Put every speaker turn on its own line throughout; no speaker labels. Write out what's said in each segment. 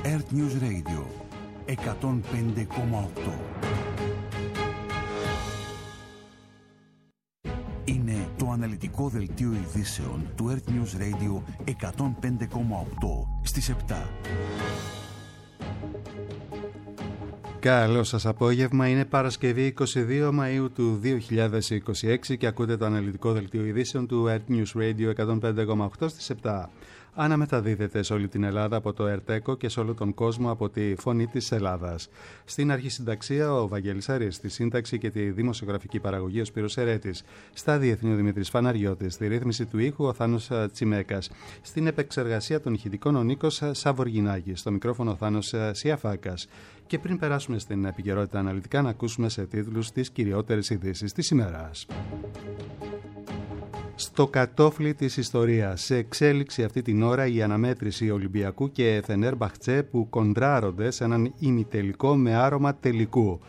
Earth News Radio 105,8. Είναι το αναλυτικό δελτίο ειδήσεων του Earth News Radio 105,8 στις 7.
Καλό σας απόγευμα, είναι Παρασκευή 22 Μαΐου του 2026 και ακούτε το αναλυτικό δελτίο ειδήσεων του Earth News Radio 105,8 στις 7. Αναμεταδίδεται σε όλη την Ελλάδα από το ΕΡΤΕΚΟ και σε όλο τον κόσμο από τη Φωνή της Ελλάδας. Στην αρχισυνταξία ο Βαγγέλης Αρής, στη σύνταξη και τη δημοσιογραφική παραγωγή ο Σπύρος Ερέτης, στα διεθνή ο Δημήτρης Φαναριώτης, στη ρύθμιση του ήχου ο Θάνος Τσιμέκας, στην επεξεργασία των ηχητικών ο Νίκος Σαβοργινάκης, στο μικρόφωνο ο Θάνος Σιαφάκας. Και πριν περάσουμε στην επικαιρότητα αναλυτικά, να ακούσουμε σε τίτλους τις κυριότερες ειδήσεις της ημέρας. Στο κατόφλι της ιστορίας, σε εξέλιξη αυτή την ώρα η αναμέτρηση Ολυμπιακού και Φενέρμπαχτσε που κοντράρονται σε έναν ημιτελικό με άρωμα τελικού.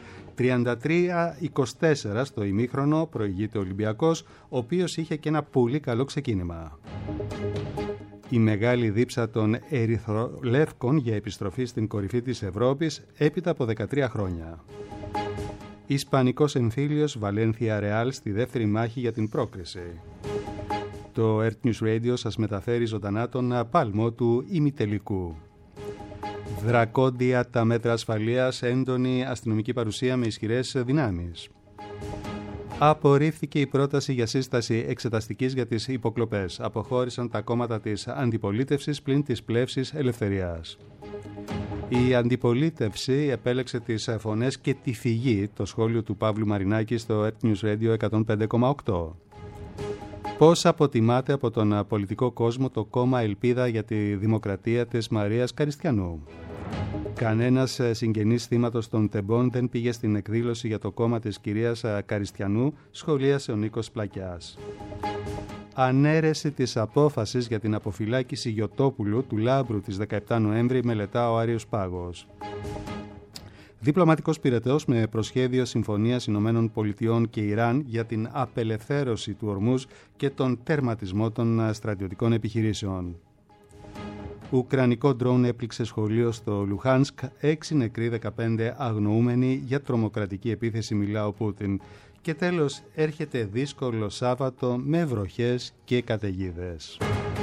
33-24 στο ημίχρονο προηγείται ο Ολυμπιακός, ο οποίος είχε και ένα πολύ καλό ξεκίνημα. Η μεγάλη δίψα των ερυθρολεύκων για επιστροφή στην κορυφή της Ευρώπης έπειτα από 13 χρόνια. Ισπανικός εμφύλιος Βαλένθια Ρεάλ στη δεύτερη μάχη για την πρόκριση. Το Earth News Radio σας μεταφέρει ζωντανά τον πάλμο του ημιτελικού. Δρακόντια τα μέτρα ασφαλείας, έντονη αστυνομική παρουσία με ισχυρές δυνάμεις. Απορρίφθηκε η πρόταση για σύσταση εξεταστικής για τις υποκλοπές. Αποχώρησαν τα κόμματα της αντιπολίτευσης πλην της πλεύσης ελευθερίας. Η αντιπολίτευση επέλεξε τις φωνές και τη φυγή, το σχόλιο του Παύλου Μαρινάκη στο Earth News Radio 105,8. Πώς αποτιμάται από τον πολιτικό κόσμο το κόμμα Ελπίδα για τη Δημοκρατία της Μαρίας Καριστιανού. Κανένας συγγενής θύματος των τεμπών δεν πήγε στην εκδήλωση για το κόμμα της κυρίας Καριστιανού, σχολίασε ο Νίκος Πλακιάς. Ανέρεση της απόφασης για την αποφυλάκηση Γιωτόπουλου του Λάμπρου της 17 Νοέμβρη μελετά ο Άριος Πάγος. Διπλωματικός πυρετός με προσχέδιο συμφωνίας Ηνωμένων Πολιτειών και Ιράν για την απελευθέρωση του Ορμούζ και τον τερματισμό των στρατιωτικών επιχειρήσεων. Ουκρανικό ντρόουν έπληξε σχολείο στο Λουχάνσκ, 6 νεκροί, 15 αγνοούμενοι για τρομοκρατική επίθεση, μιλά ο Πούτιν. Και τέλος, έρχεται δύσκολο Σάββατο με βροχές και καταιγίδες.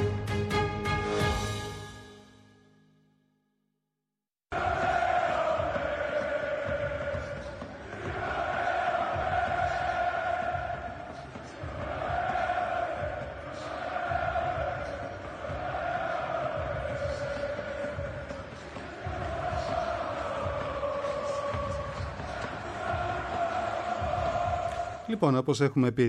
Λοιπόν, όπως έχουμε πει,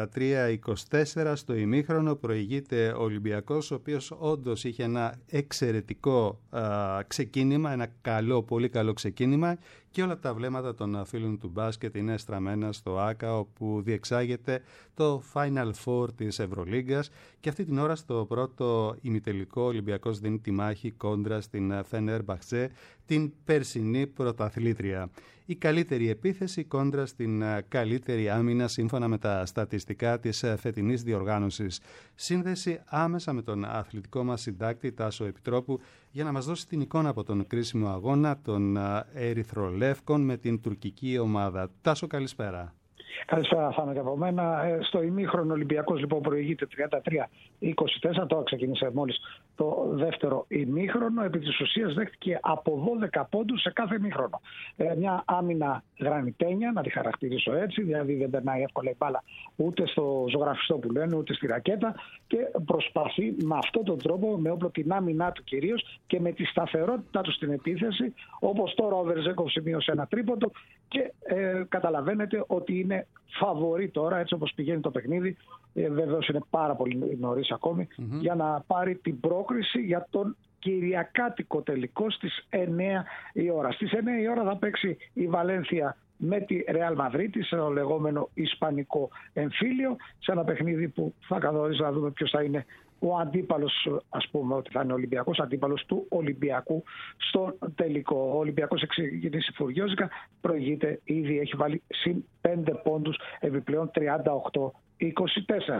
33-24 στο ημίχρονο προηγείται ο Ολυμπιακός, ο οποίος όντως είχε ένα εξαιρετικό ξεκίνημα, ένα πολύ καλό ξεκίνημα, και όλα τα βλέμματα των φίλων του μπάσκετ είναι στραμμένα στο ΆΚΑ, όπου διεξάγεται το Final Four της Ευρωλίγκας, και αυτή την ώρα στο πρώτο ημιτελικό ο Ολυμπιακός δίνει τη μάχη κόντρα στην Φενέρμπαχτσε, την περσινή πρωταθλήτρια. Η καλύτερη επίθεση κόντρα στην καλύτερη άμυνα σύμφωνα με τα στατιστικά της φετινής διοργάνωσης. Σύνδεση άμεσα με τον αθλητικό μας συντάκτη Τάσο Επιτρόπου για να μας δώσει την εικόνα από τον κρίσιμο αγώνα των ερυθρολεύκων με την τουρκική ομάδα. Τάσο, καλησπέρα.
Καλησπέρα, Θάνο, και από μένα. Στο ημίχρονο Ολυμπιακός λοιπόν προηγείται 33-24. Τώρα ξεκίνησε μόλις το δεύτερο ημίχρονο. Επί της ουσίας δέχτηκε από 12 πόντους σε κάθε ημίχρονο. Μια άμυνα γρανιτένια, να τη χαρακτηρίσω έτσι, δηλαδή δεν περνάει εύκολα η μπάλα ούτε στο ζωγραφιστό που λένε, ούτε στη ρακέτα, και προσπαθεί με αυτόν τον τρόπο, με όπλο την άμυνά του κυρίως και με τη σταθερότητά του στην επίθεση, όπως τώρα ο Βερζέκοφ σημείωσε ένα τρίποντο και καταλαβαίνετε ότι είναι φαβορί τώρα, έτσι όπως πηγαίνει το παιχνίδι. Βεβαίως είναι πάρα πολύ νωρίς ακόμη για να πάρει την πρόκριση για τον κυριακάτικο τελικό στις 9 η ώρα. Στις 9 η ώρα θα παίξει η Βαλένθια με τη Ρεάλ Μαδρίτη σε ένα λεγόμενο ισπανικό εμφύλιο, σε ένα παιχνίδι που θα καθορίζει να δούμε ποιος θα είναι ο αντίπαλος, ας πούμε ότι θα είναι ο Ολυμπιακός αντίπαλος του Ολυμπιακού στο τελικό. Ο Ολυμπιακός έχει ξεκινήσει φουριόζικα, προηγείται, ήδη έχει βάλει συν 5 πόντους, επιπλέον 38-24.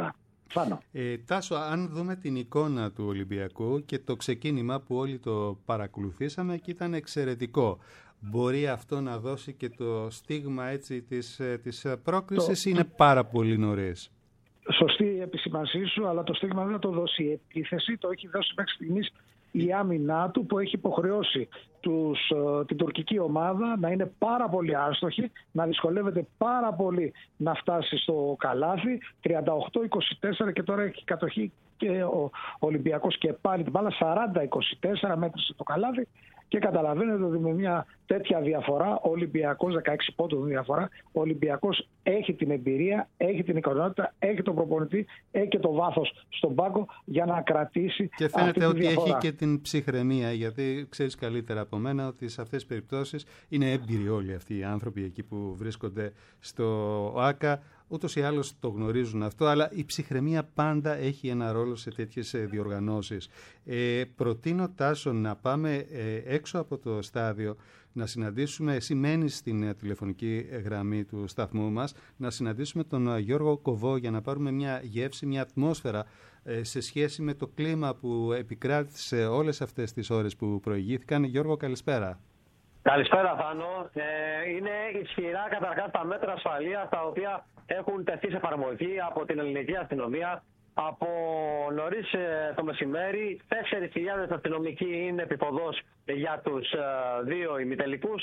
Τάσο, αν δούμε την εικόνα του Ολυμπιακού και το ξεκίνημα που όλοι το παρακολουθήσαμε και ήταν εξαιρετικό, μπορεί αυτό να δώσει και το στίγμα έτσι της πρόκρισης ή είναι πάρα πολύ νωρίς?
Σωστή η επισημανσή σου, αλλά το στίγμα δεν θα το δώσει η επίθεση, το έχει δώσει μέχρι στιγμής η άμυνά του, που έχει υποχρεώσει την τουρκική ομάδα να είναι πάρα πολύ άστοχη, να δυσκολεύεται πάρα πολύ να φτάσει στο καλάθι. 38-24 και τώρα έχει κατοχή και ο Ολυμπιακός και πάλι την μπάλα. 40-24 μέτρησε το καλάθι και καταλαβαίνετε ότι με μια τέτοια διαφορά, ο Ολυμπιακός, 16 πόντων διαφορά, ο Ολυμπιακός έχει την εμπειρία, έχει την ικανότητα, έχει τον προπονητή, έχει και το βάθος στον πάγκο για να κρατήσει.
Και φαίνεται ότι
διαφορά.
έχει και την ψυχραιμία, γιατί ξέρεις καλύτερα από μένα ότι σε αυτές τις περιπτώσεις είναι έμπειροι όλοι αυτοί οι άνθρωποι εκεί που βρίσκονται στο ΟΑΚΑ. Ούτως ή άλλως το γνωρίζουν αυτό, αλλά η ψυχραιμία πάντα έχει ένα ρόλο σε τέτοιες διοργανώσεις. Προτείνω, Τάσο, να πάμε έξω από το στάδιο, να συναντήσουμε, εσύ μένεις στην τηλεφωνική γραμμή του σταθμού μας, να συναντήσουμε τον Γιώργο Κοβό για να πάρουμε μια γεύση, μια ατμόσφαιρα σε σχέση με το κλίμα που επικράτησε όλες αυτές τις ώρες που προηγήθηκαν. Γιώργο, καλησπέρα.
Καλησπέρα, Θάνο. Είναι ισχυρά καταρχάς τα μέτρα ασφαλείας τα οποία έχουν τεθεί σε εφαρμογή από την ελληνική αστυνομία. Από νωρίς το μεσημέρι, 4.000 αστυνομικοί είναι επιποδός για τους δύο ημιτελικούς.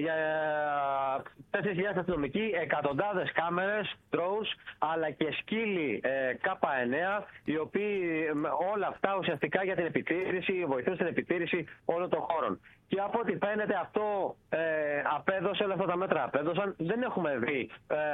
4.000 αστυνομικοί, εκατοντάδες κάμερες, drones, αλλά και σκύλοι K9, οι οποίοι όλα αυτά ουσιαστικά για την επιτήρηση, βοηθούν στην επιτήρηση όλων των χώρων. Και από ό,τι φαίνεται αυτό απέδωσε, όλα αυτά τα μέτρα απέδωσαν. Δεν έχουμε δει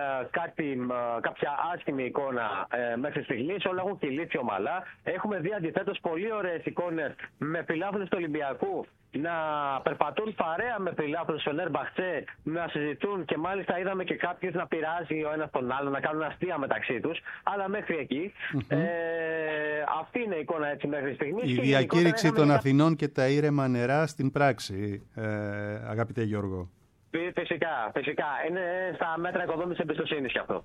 κάποια άσχημη εικόνα μέχρι στιγμής, όλα έχουν κυλήσει ομαλά. Έχουμε δει αντιθέτως πολύ ωραίες εικόνες με φιλάθλους του Ολυμπιακού να περπατούν παρέα με φιλάθλους στο Νερμπαχτσέ, να συζητούν και μάλιστα είδαμε και κάποιους να πειράζει ο ένας τον άλλο, να κάνουν αστεία μεταξύ τους, αλλά μέχρι εκεί. Αυτή είναι η εικόνα έτσι μέχρι στιγμής.
Η διακήρυξη των Αθηνών και τα ήρεμα νερά στην πράξη, αγαπητέ Γιώργο.
Φυσικά. Είναι στα μέτρα οικοδόμησης εμπιστοσύνης και αυτό.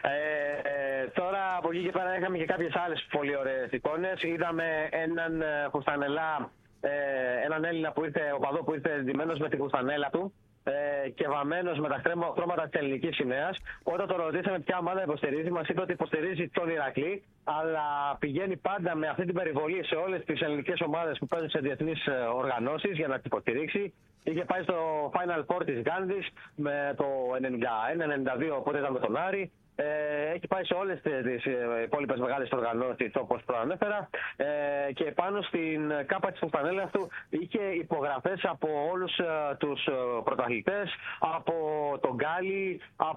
Τώρα από εκεί και πέρα είχαμε και κάποιες άλλες πολύ ωραίες εικόνες. Είδαμε έναν φουστανελά, έναν Έλληνα που ήρθε, οπαδό που ήρθε ντυμένος με τη φουστανέλα του και βαμμένος με τα χρώματα της ελληνικής σημαίας. Όταν το ρωτήσαμε ποια ομάδα υποστηρίζει, μας είπε ότι υποστηρίζει τον Ηρακλή, αλλά πηγαίνει πάντα με αυτή την περιβολή σε όλες τις ελληνικές ομάδες που παίζουν σε διεθνείς οργανώσεις για να τις υποστηρίξει. Είχε πάει στο Final Four της Γκάνδης με το 91-92, οπότε ήταν με τον Άρη. Έχει πάει σε όλες τις υπόλοιπες μεγάλες οργανώσεις όπως προανέφερα και πάνω στην κάπα της φουστανέλας του είχε υπογραφές από όλους τους πρωταθλητές, από τον Γκάλι,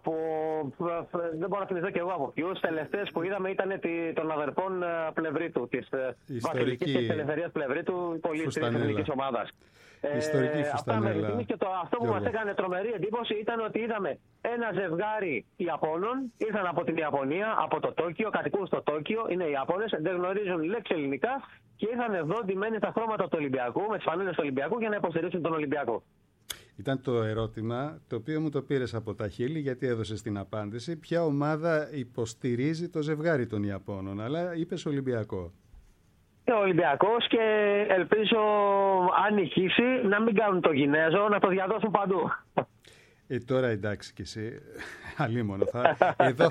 δεν μπορώ να θυμηθώ και εγώ από ποιους. Τελευταίες που είδαμε ήταν των αδερφών Πλευρίτου, της Βασιλικής και της Ελευθερίας Πλευρίτου, πολύ της εθνικής ομάδας.
Ιστορική φουστανέλα.
Και αυτό που μας έκανε τρομερή εντύπωση ήταν ότι είδαμε ένα ζευγάρι Ιαπώνων, ήρθαν από την Ιαπωνία, από το Τόκιο, κατοικούν στο Τόκιο, είναι Ιάπωνες, δεν γνωρίζουν λέξη ελληνικά και ήρθαν εδώ ντυμένοι στα χρώματα του Ολυμπιακού, με τις φανέλες του Ολυμπιακού για να υποστηρίξουν τον Ολυμπιακό.
Ήταν το ερώτημα το οποίο μου το πήρες από τα χείλη, γιατί έδωσες την απάντηση. Ποια ομάδα υποστηρίζει το ζευγάρι των Ιαπώνων, αλλά είπες Ολυμπιακό.
Ο Ολυμπιακός και ελπίζω αν νικήσει να μην κάνουν το Κινέζο, να το διαδώσουν παντού.
Τώρα εντάξει κι εσύ, αλίμονο. Εδώ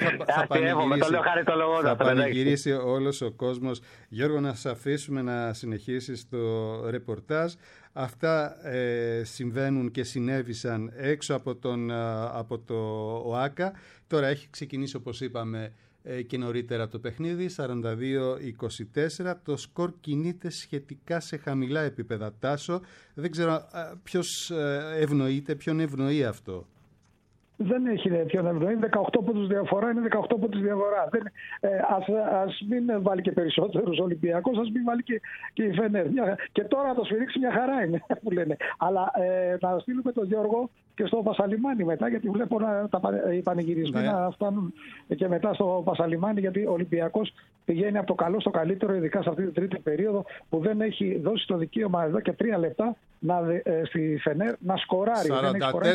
θα πανηγυρίσει όλος ο κόσμος. Γιώργο, να σας αφήσουμε να συνεχίσεις το ρεπορτάζ. Αυτά συμβαίνουν και συνέβησαν έξω από το ΟΑΚΑ. Τώρα έχει ξεκινήσει, όπως είπαμε, και νωρίτερα το παιχνίδι, 42-24. Το σκορ κινείται σχετικά σε χαμηλά επίπεδα, Τάσο. Δεν ξέρω ποιος ευνοείται, ποιον ευνοεί αυτό.
Δεν έχει ποιον ευνοεί. 18 πόντους διαφορά είναι 18 πόντους διαφορά. Ας μην βάλει και περισσότερους Ολυμπιακούς, ας μην βάλει και η Φενέρ. Και τώρα να το σφυρίξει μια χαρά είναι που λένε. Αλλά να στείλουμε τον Γιώργο και στο Πασαλιμάνι μετά, γιατί βλέπω οι πανηγυρισμοί να φτάνουν και μετά στο Πασαλιμάνι, γιατί ο Ολυμπιακός πηγαίνει από το καλό στο καλύτερο, ειδικά σε αυτή την τρίτη περίοδο που δεν έχει δώσει το δικαίωμα εδώ και 3 λεπτά στη Φενέρ να σκοράρει.
44-24,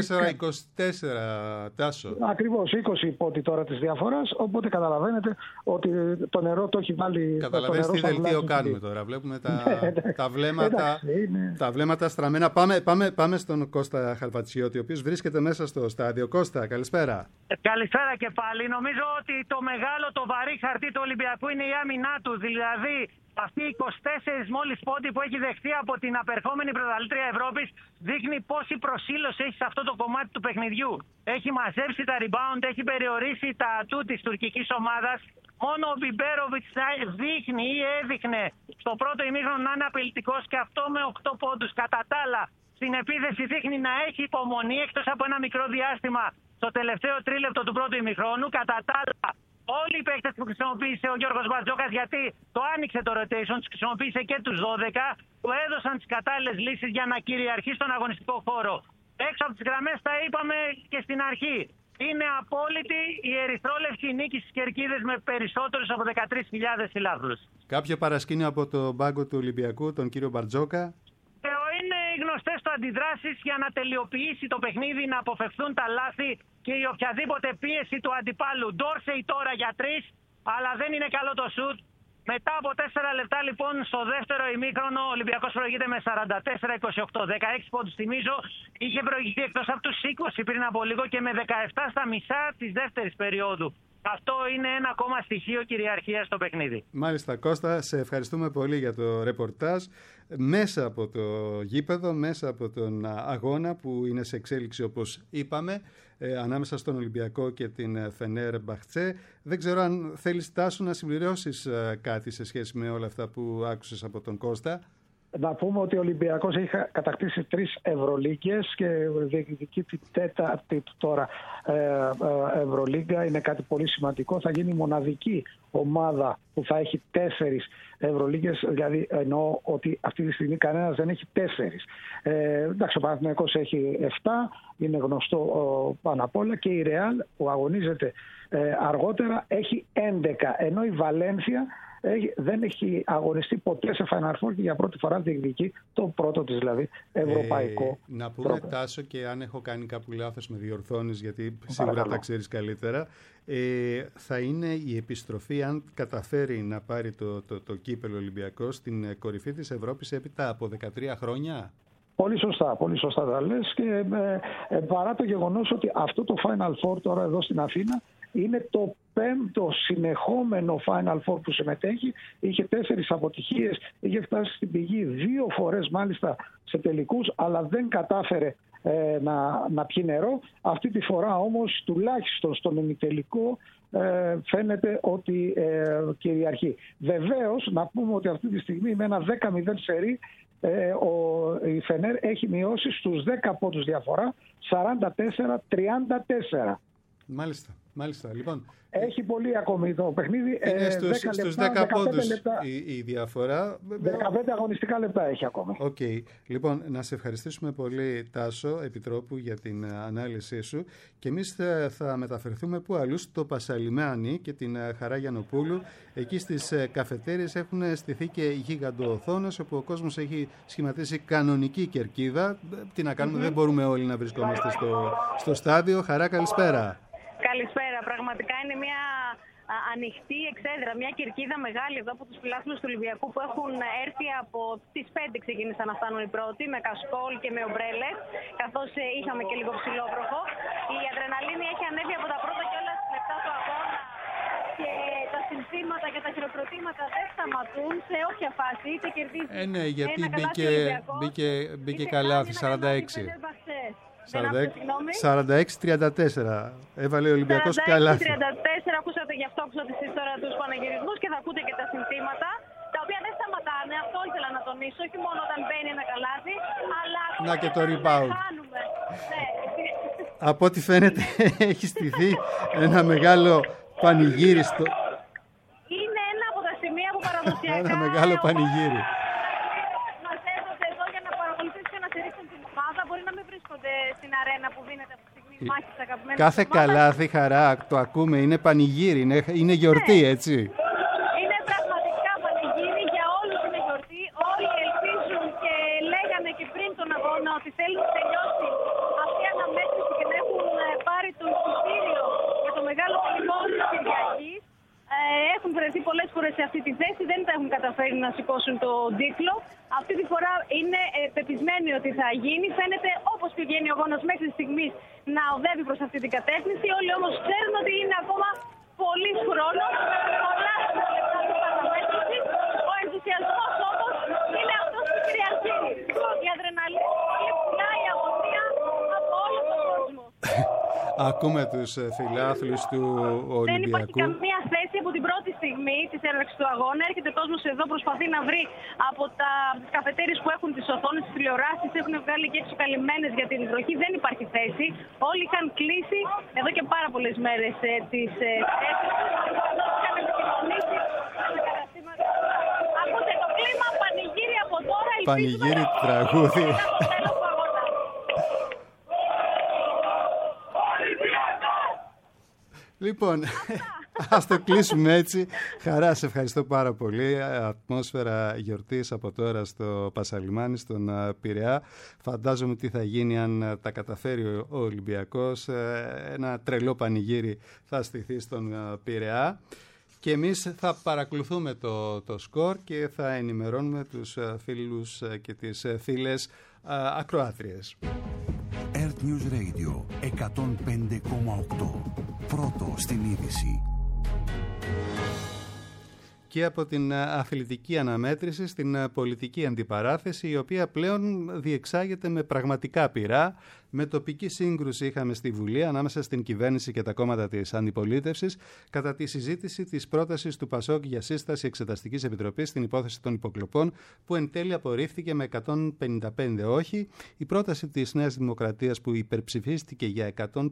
Τάσο.
Ακριβώς, 20 υπότι τώρα της διαφοράς, οπότε καταλαβαίνετε ότι το νερό το έχει βάλει.
Καταλαβαίνετε τι δελτίο κάνουμε τώρα. Βλέπουμε τα βλέμματα στραμμένα. Πάμε στον Κώστα Χαρβατσιώτη, ο οποίος βρίσκεται μέσα στο στάδιο. Κώστα, καλησπέρα.
Καλησπέρα και πάλι. Νομίζω ότι το μεγάλο, το βαρύ χαρτί του Ολυμπιακού είναι η άμυνά του. Δηλαδή, αυτοί οι 24 μόλις πόντοι που έχει δεχτεί από την απερχόμενη πρωταθλήτρια Ευρώπης δείχνει πόση προσήλωση έχει σε αυτό το κομμάτι του παιχνιδιού. Έχει μαζέψει τα rebound, έχει περιορίσει τα ατού της τουρκικής ομάδας. Μόνο ο Μπιμπέροβιτς δείχνει ή έδειχνε στο πρώτο ημίχρονο να είναι απειλητικός, και αυτό με 8 πόντους. Κατά τα άλλα, στην επίθεση δείχνει να έχει υπομονή, εκτός από ένα μικρό διάστημα στο τελευταίο τρίλεπτο του πρώτου ημιχρόνου. Κατά τα άλλα, όλοι οι παίκτες που χρησιμοποίησε ο Γιώργος Μπαρτζόκας, γιατί το άνοιξε το rotation, τους χρησιμοποίησε και τους 12, του έδωσαν τις κατάλληλες λύσεις για να κυριαρχεί στον αγωνιστικό χώρο. Έξω από τις γραμμές, τα είπαμε και στην αρχή. Είναι απόλυτη η ερυθρόλευκη νίκη στις κερκίδες με περισσότερους από 13.000 φιλάθλους.
Κάποιο παρασκήνιο από τον πάγκο του Ολυμπιακού, τον κύριο Μπαρτζόκα.
Είναι οι γνωστές του αντιδράσεις για να τελειοποιήσει το παιχνίδι, να αποφευθούν τα λάθη και η οποιαδήποτε πίεση του αντιπάλου. Ντόρσεϊ τώρα για 3, αλλά δεν είναι καλό το σουτ. Μετά από 4 λεπτά λοιπόν στο δεύτερο ημίχρονο ο Ολυμπιακός προηγείται με 44-28. 16 πόντους θυμίζω, είχε προηγηθεί εκτός από τους 20 πριν από λίγο και με 17 στα μισά της δεύτερης περίοδου. Αυτό είναι ένα ακόμα στοιχείο κυριαρχίας στο παιχνίδι.
Μάλιστα, Κώστα, σε ευχαριστούμε πολύ για το ρεπορτάζ. Μέσα από το γήπεδο, μέσα από τον αγώνα που είναι σε εξέλιξη, όπως είπαμε, ανάμεσα στον Ολυμπιακό και την Φενέρ Μπαχτσέ. Δεν ξέρω αν θέλεις, Τάσο, να συμπληρώσεις κάτι σε σχέση με όλα αυτά που άκουσες από τον Κώστα.
Να πούμε ότι ο Ολυμπιακός έχει κατακτήσει 3 Ευρωλίγκες και διεκδικεί την 4η τώρα Ευρωλίγκα. Είναι κάτι πολύ σημαντικό. Θα γίνει η μοναδική ομάδα που θα έχει 4 Ευρωλίγκες. Δηλαδή εννοώ ότι αυτή τη στιγμή κανένας δεν έχει 4. Εντάξει, ο Παναθηναϊκός έχει 7, είναι γνωστό πάνω απ' όλα, και η Ρεάλ που αγωνίζεται αργότερα έχει 11, ενώ η Βαλένθια δεν έχει αγωνιστεί ποτέ σε Final Four και για πρώτη φορά διεκδικεί το πρώτο της δηλαδή ευρωπαϊκό.
Να πούμε, Τάσο, και αν έχω κάνει κάπου λάθος με διορθώνεις, γιατί σίγουρα τα ξέρεις καλύτερα, θα είναι η επιστροφή, αν καταφέρει να πάρει το κύπελλο Ολυμπιακός, στην κορυφή της Ευρώπης έπειτα από 13 χρόνια.
Πολύ σωστά τα λες, και παρά το γεγονός ότι αυτό το Final Four τώρα εδώ στην Αθήνα είναι το 5ο συνεχόμενο Final Four που συμμετέχει. Είχε 4 αποτυχίες, είχε φτάσει στην πηγή 2 φορές μάλιστα σε τελικούς, αλλά δεν κατάφερε να πιει νερό. Αυτή τη φορά όμως τουλάχιστον στον ημιτελικό φαίνεται ότι κυριαρχεί. Βεβαίως να πούμε ότι αυτή τη στιγμή με ένα 10-0 σερί η Φενέρ έχει μειώσει στους 10 πόντους διαφορά, 44-34.
Μάλιστα. Λοιπόν,
έχει πολύ ακόμη το παιχνίδι.
Είναι στους 10 πόντους η διαφορά.
15 αγωνιστικά λεπτά έχει ακόμη.
Okay. Λοιπόν, να σε ευχαριστήσουμε πολύ, Τάσο Επιτρόπου, για την ανάλυση σου. Και εμείς θα μεταφερθούμε που αλλού, στο Πασαλιμάνι και την Χαρά Γιαννοπούλου. Εκεί στις καφετέριες έχουν στηθεί και γιγαντοοθόνες, όπου ο κόσμος έχει σχηματίσει κανονική κερκίδα. Τι να κάνουμε, δεν μπορούμε όλοι να βρισκόμαστε στο στάδιο. Χαρά, καλησπέρα.
Καλησπέρα. Πραγματικά είναι μια ανοιχτή εξέδρα, μια κερκίδα μεγάλη εδώ από τους φιλάθλους του Ολυμπιακού που έχουν έρθει από τις 5 ξεκίνησαν να φτάνουν οι πρώτοι, με κασκόλ και με ομπρέλες, καθώς είχαμε και λίγο ψηλόβροχο. Η αδρεναλίνη έχει ανέβει από τα πρώτα και όλα στις λεπτά του αγώνα και τα συνθήματα και τα χειροκροτήματα δεν σταματούν σε όποια φάση, είτε κερδίζει.
Ναι, γιατί μπήκε καλάθι, 46. 46-34. Έβαλε ο Ολυμπιακός καλάθι.
46-34, ακούσατε, γι' αυτό ακούσατε εσείς τώρα τους πανηγυρισμούς και θα ακούτε και τα συνθήματα, τα οποία δεν σταματάνε. Αυτό ήθελα να τονίσω, όχι μόνο όταν μπαίνει ένα καλάθι, αλλά
να και το rebound.
Ναι.
Από ό,τι φαίνεται έχει στηθεί ένα μεγάλο πανηγύρι στο...
Είναι ένα από τα σημεία που παραδοσιακά...
ένα μεγάλο πανηγύρι.
Μας έδωσε εδώ για να παρακολουθήσουν και να στηρίξουν την ομάδα. Μπορεί να μην βρίσκονται στην στην αρένα που δίνεται αυτή τη στιγμή μάχη της αγαπημένης
Κάθε
ομάδας.
καλάθι, Χαρά, το ακούμε, είναι πανηγύρι, είναι γιορτή, έτσι.
Είναι πραγματικά πανηγύρι, για όλους είναι γιορτή. Όλοι ελπίζουν και λέγανε και πριν τον αγώνα ότι θέλουν να τελειώσει αυτή η αναμέτρηση και να έχουν πάρει το εισιτήριο για το μεγάλο τελικό της Κυριακής. Έχουν βρεθεί πολλές φορές σε αυτή τη θέση, δεν τα έχουν καταφέρει να σηκώσουν τον τίτλο. Αυτή τη φορά είναι πεπισμένοι ότι θα γίνει. Φαίνεται, όπως πηγαίνει ο αγώνας μέχρι στιγμής, να οδεύει προς αυτή την κατεύθυνση. Όλοι όμως ξέρουν ότι είναι ακόμα πολύ χρόνος, πολλά λεπτά της αναμέτρησης. Ο ενθουσιασμός όμως είναι αυτός που κυριαρχεί. Η αδρεναλίνη πολύ πουλά, η αγωνία από όλο τον κόσμο.
Ακούμε τους φιλάθλους του Ολυμπιακού.
Δεν υπάρχει καμία θέση από την πρώτη στιγμή της έναρξης του αγώνα. Έρχεται κόσμος εδώ, προσπαθεί να βρει από τις καφετέριες που έχουν τις οθόνες, τις τηλεοράσεις, έχουν βγάλει και έξω καλυμμένες για την βροχή. Δεν υπάρχει θέση. Όλοι είχαν κλείσει εδώ και πάρα πολλές μέρες τις θέσεις. Είχαν επικοινωνήσει με καταστήματα. Ακούτε το κλίμα, πανηγύρι από τώρα.
Πανηγύρι τραγούδι. Λοιπόν, ας το κλείσουμε έτσι. Χαρά, σε ευχαριστώ πάρα πολύ. Ατμόσφαιρα γιορτής από τώρα στο Πασαλιμάνι, στον Πειραιά. Φαντάζομαι τι θα γίνει αν τα καταφέρει ο Ολυμπιακός. Ένα τρελό πανηγύρι θα στηθεί στον Πειραιά. Και εμείς θα παρακολουθούμε το σκορ και θα ενημερώνουμε τους φίλους και τις φίλες ακροάτριες.
Earth News Radio 105,8. Πρώτο στην είδηση.
Και από την αθλητική αναμέτρηση στην πολιτική αντιπαράθεση, η οποία πλέον διεξάγεται με πραγματικά πειρά. Με τοπική σύγκρουση είχαμε στη Βουλή ανάμεσα στην κυβέρνηση και τα κόμματα της αντιπολίτευσης κατά τη συζήτηση της πρότασης του ΠΑΣΟΚ για σύσταση Εξεταστικής Επιτροπής στην υπόθεση των υποκλοπών, που εν τέλει απορρίφθηκε με 155 όχι. Η πρόταση της Νέας Δημοκρατίας, που υπερψηφίστηκε για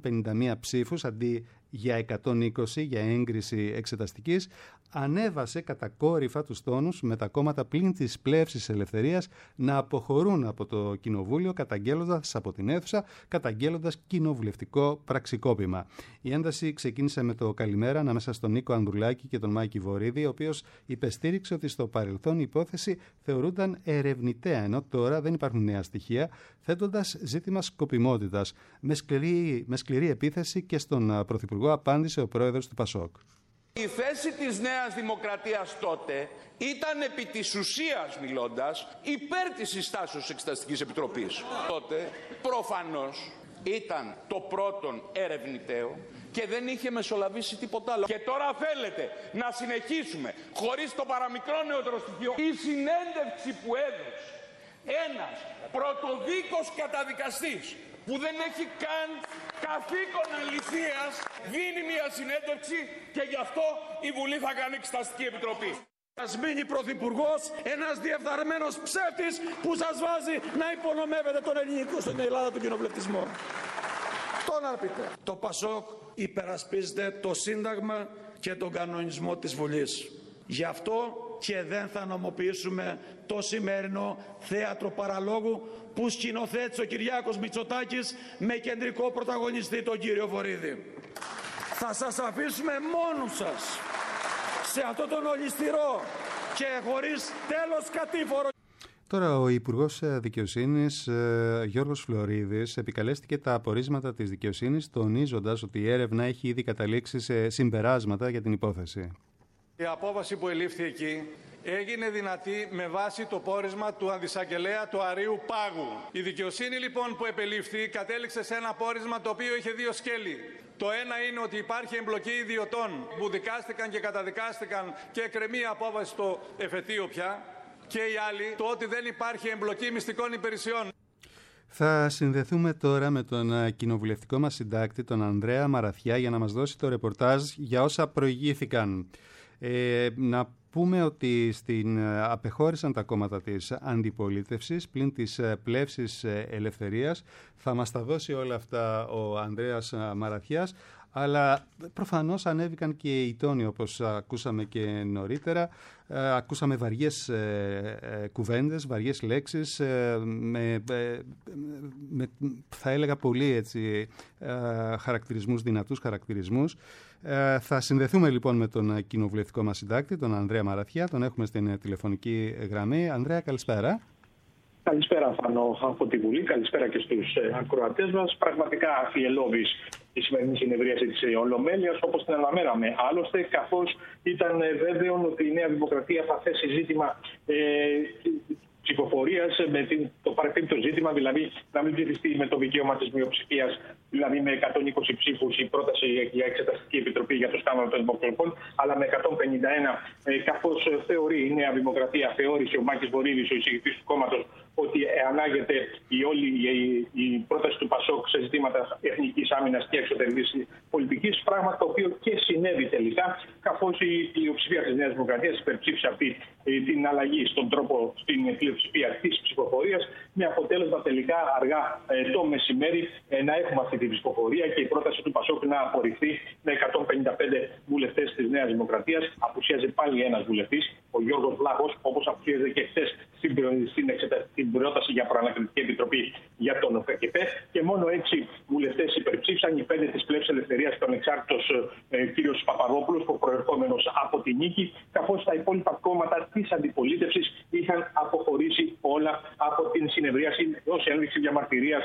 151 ψήφους αντί για 120 για έγκριση εξεταστικής, ανέβασε κατακόρυφα τους τόνους, με τα κόμματα πλην της πλεύσης ελευθερίας να αποχωρούν από το Κοινοβούλιο, καταγγέλλοντας από την αίθουσα, καταγγέλλοντας κοινοβουλευτικό πραξικόπημα. Η ένταση ξεκίνησε με το καλημέρα ανάμεσα στον Νίκο Ανδρουλάκη και τον Μάκη Βορίδη, ο οποίος υπεστήριξε ότι στο παρελθόν η υπόθεση θεωρούνταν ερευνητέα, ενώ τώρα δεν υπάρχουν νέα στοιχεία, θέτοντας ζήτημα σκοπιμότητας. Με σκληρή επίθεση και στον Πρωθυπουργό απάντησε ο πρόεδρος του ΠΑΣΟΚ.
Η θέση της Νέας Δημοκρατίας τότε ήταν επί της ουσίας μιλώντας υπέρ της συστάσεως Εξεταστικής Επιτροπής. Τότε προφανώς ήταν το πρώτον ερευνηταίο και δεν είχε μεσολαβήσει τίποτα άλλο. Και τώρα θέλετε να συνεχίσουμε χωρίς το παραμικρό νεότερο στοιχείο. Η συνέντευξη που έδωσε ένας πρωτοδίκος καταδικαστής που δεν έχει καν καθήκον αληθείας δίνει μια συνέντευξη και γι' αυτό η Βουλή θα κάνει Εξεταστική Επιτροπή.
Ας μείνει πρωθυπουργός, ένας διεφθαρμένος ψεύτης που σας βάζει να υπονομεύετε τον ελληνικό στην Ελλάδα τον κοινοβουλευτισμό. Αυτό να πείτε. Το ΠΑΣΟΚ υπερασπίζεται το Σύνταγμα και τον κανονισμό της Βουλής. Γι' αυτό και δεν θα νομοποιήσουμε το σημερινό θέατρο παραλόγου που σκηνοθέτησε ο Κυριάκος Μητσοτάκης με κεντρικό πρωταγωνιστή τον κύριο Βορίδη. Θα σας αφήσουμε μόνους σας σε αυτό τον ολισθηρό και χωρίς τέλος κατήφορο.
Τώρα ο Υπουργός Δικαιοσύνης Γιώργος Φλωρίδης επικαλέστηκε τα απορίσματα της δικαιοσύνης, τονίζοντας ότι η έρευνα έχει ήδη καταλήξει σε συμπεράσματα για την υπόθεση.
Η απόφαση που ελήφθη εκεί έγινε δυνατή με βάση το πόρισμα του αντισαγγελέα του Αρείου Πάγου. Η δικαιοσύνη λοιπόν που επελήφθη κατέληξε σε ένα πόρισμα το οποίο είχε δύο σκέλη. Το ένα είναι ότι υπάρχει εμπλοκή ιδιωτών που δικάστηκαν και καταδικάστηκαν και εκκρεμεί απόφαση στο εφετείο πια. Και η άλλη, το ότι δεν υπάρχει εμπλοκή μυστικών υπηρεσιών.
Θα συνδεθούμε τώρα με τον κοινοβουλευτικό μας συντάκτη, τον Ανδρέα Μαραθιά, για να μας δώσει το ρεπορτάζ για όσα προηγήθηκαν. Να πούμε ότι απεχώρησαν τα κόμματα της αντιπολίτευσης πλην της πλεύσης ελευθερίας. Θα μας τα δώσει όλα αυτά ο Ανδρέας Μαραθιάς. Αλλά προφανώς ανέβηκαν και οι τόνοι, όπως ακούσαμε και νωρίτερα. Ακούσαμε βαριές κουβέντες, βαριές λέξεις, θα έλεγα πολύ έτσι, χαρακτηρισμούς, δυνατούς χαρακτηρισμούς. Θα συνδεθούμε λοιπόν με τον κοινοβουλευτικό μας συντάκτη, τον Ανδρέα Μαραθιά. Τον έχουμε στην τηλεφωνική γραμμή. Ανδρέα, καλησπέρα.
Καλησπέρα, Φανώ, από τη Βουλή. Καλησπέρα και στους ακροατές μας. Πραγματικά αφιελώδης η σημερινή συνεδρίαση της Ολομέλειας, όπως την αναμέναμε. Άλλωστε, καθώς ήταν βέβαιο ότι η Νέα Δημοκρατία θα θέσει ζήτημα ψηφοφορίας με το παρεκτήμπτο ζήτημα, δηλαδή να μην ψηφιστεί με το δικαίωμα της μειοψηφίας, δηλαδή με 120 ψήφους η πρόταση για εξεταστική επιτροπή για το σκάνδαλο των υποκλοπών, αλλά με 151, καθώς θεωρεί η Νέα Δημοκρατία, θεώρησε ο Μάκης Βορίδης, ο εισηγητής του κόμματος, ότι ανάγεται η πρόταση του ΠΑΣΟΚ σε ζητήματα εθνικής άμυνας και εξωτερικής πολιτικής, πράγμα το οποίο και συνέβη τελικά, καθώς η πλειοψηφία της Νέας Δημοκρατίας υπερψήφισε αυτή την αλλαγή στον τρόπο, στην πλειοψηφία της ψηφοφορίας, με αποτέλεσμα τελικά αργά το μεσημέρι να έχουμε αυτή την ψηφοφορία και η πρόταση του ΠΑΣΟΚ να απορριφθεί με 155 βουλευτές της Νέας Δημοκρατίας. Απουσίαζε πάλι ένας βουλευτής, ο Γιώργος Βλάχος, όπως απουσίαζε και χθες στην πρόταση για προανακριτική επιτροπή για τον ΟΦΕΚΕΠ, και μόνο 6 βουλευτές υπερψήφισαν, οι 5 της Πλεύσης Ελευθερίας και ο ανεξάρτητος κ. Παπαδόπουλος, προερχόμενος από τη Νίκη, καθώς τα υπόλοιπα κόμματα της αντιπολίτευσης είχαν αποχωρήσει όλα από την συνεδρίαση ως ένδειξη διαμαρτυρίας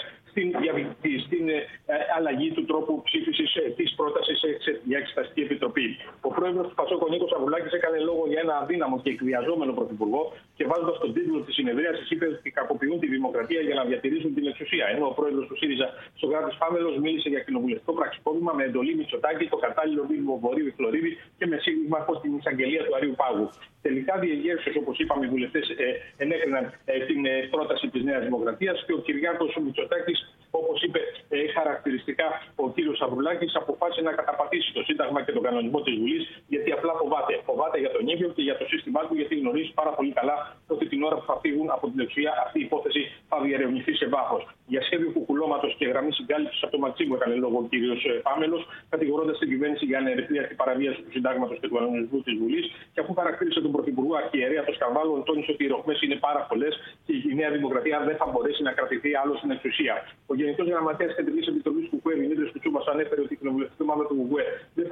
στην αλλαγή του τρόπου ψήφισης της πρότασης για εξεταστική επιτροπή. Ο πρόεδρος του ΠΑΣΟΚ, ο Νίκος Αβουλάκης, έκανε λόγο για ένα αδύναμο και εκβιαζόμενο πρωθυπουργό και βάζοντας τον τίτλο της συνεδρίασης είπε ότι κακοποιούν τη δημοκρατία για να διατηρήσουν την εξουσία. Ενώ ο πρόεδρος του ΣΥΡΙΖΑ, Σωκράτης Πάμελος, μίλησε για κοινοβουλευτικό πραξικόπημα με εντολή Μητσοτάκη, το κατάλληλο δίδυμο Βορύδη-Φλωρίδη και με σύγχυμα από την εισαγγελία του Αρείου Πάγου. Τελικά, διεγέρσεως, όπως είπαμε, οι βουλευτές ενέκριναν την πρόταση της Νέας Δημοκρατίας και ο Κυριάκος Μητσοτάκης, όπως είπε χαρακτηριστικά ο κύριος Σαβρουλάκης, αποφάσισε να καταπατήσει το Σύνταγμα και τον κανονισμό της Βουλής, γιατί απλά φοβάται. Φοβάται για τον ίδιο και για το σύστημά του, γιατί γνωρίζει πάρα πολύ καλά ότι την ώρα που θα φύγουν από την εξουσία αυτή η υπόθεση θα διερευνηθεί σε βάθος. Για σχέδιο κουκουλώματος και γραμμή συγκάλυψης από το Μαξίμου έκανε λόγο ο κύριος Πάμελος, κατηγορώντας την κυβέρνηση για ανερυθρίαστη παραβίαση του Συντάγματος και του κανονισμού της Βουλής, και αφού χαρακτήρισε τον Πρωθυπουργό αρχιερέα των σκανδάλων, τόνισε ότι οι ροχμές είναι πάρα πολλές και η Νέα Δημοκρατία δεν θα μπορέσει να κρατηθεί άλλο στην εξουσία. Ο Γενικός Γραμματέας Κεντρικής Επιτροπής του ΚΟΕ, Δημήτρης Κουτσούμπας, ανέφερε ότι η κοινοβουλευτική ομάδα του ΚΟΕ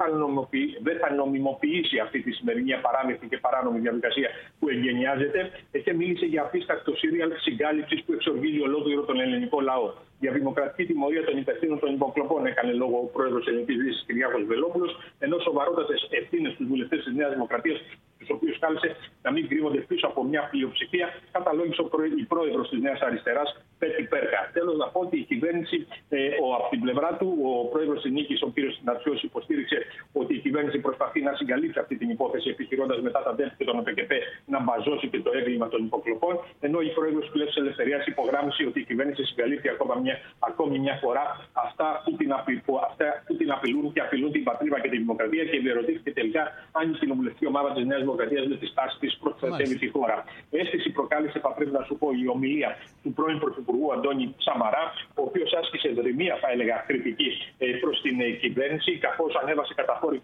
δεν θα νομιμοποιήσει αυτή τη σημερινή απαράδεκτη και παράνομη διαδικασία που εγκαινιάζεται, και μίλησε για απίστακτο σύριαλ συγκάλυψης που εξοργίζει ολόκληρο τον ελληνικό λαό. Για δημοκρατική τιμωρία των υπευθύνων των υποκλοπών έκανε λόγο ο πρόεδρος Ελληνικής Δύσης Κυριάκος Βελόπουλος, ενώ σοβαρότατες ευθύνες στους βουλευτές της Νέας Δημοκρατίας, τους οποίους κάλεσε να μην κρύβονται πίσω από μια πλειοψηφία, καταλόγησε η πρόεδρος της Νέας Αριστεράς, Πέτη Πέρκα. Τέλος, να πω ότι η κυβέρνηση, από την πλευρά του, ο πρόεδρος της Νίκης, ο κ. Νατσιός, υποστήριξε ότι η κυβέρνηση προσπαθεί να συγκαλύψει αυτή την υπόθεση, επιχειρώντας μετά τα ΔΕΠ και τον ΟΠΕΚΕΠ να μπαζώσει και το έγκλημα των υποκλοπών. Ενώ η πρόεδρος της Πλεύσης Ελευθερίας υπογράμμισε ότι η κυβέρνηση συγκαλύπτει ακόμη μια φορά αυτά που την απειλούν και απειλούν την πατρίδα και τη δημοκρατία, και διερωτήθηκε τελικά αν η κοινοβουλευτική ομάδα της Νέας Δημοκρατίας με τη στάση της προστατεύει τη χώρα. Αίσθηση προκάλεσε, θα πρέπει να σου πω, η ομιλία του πρώην Πρωθυπουργού Αντώνη Σαμαρά, ο οποίος άσκησε δρυμία, θα έλεγα, κριτική προς την κυβέρνηση, καθώς ανέβασε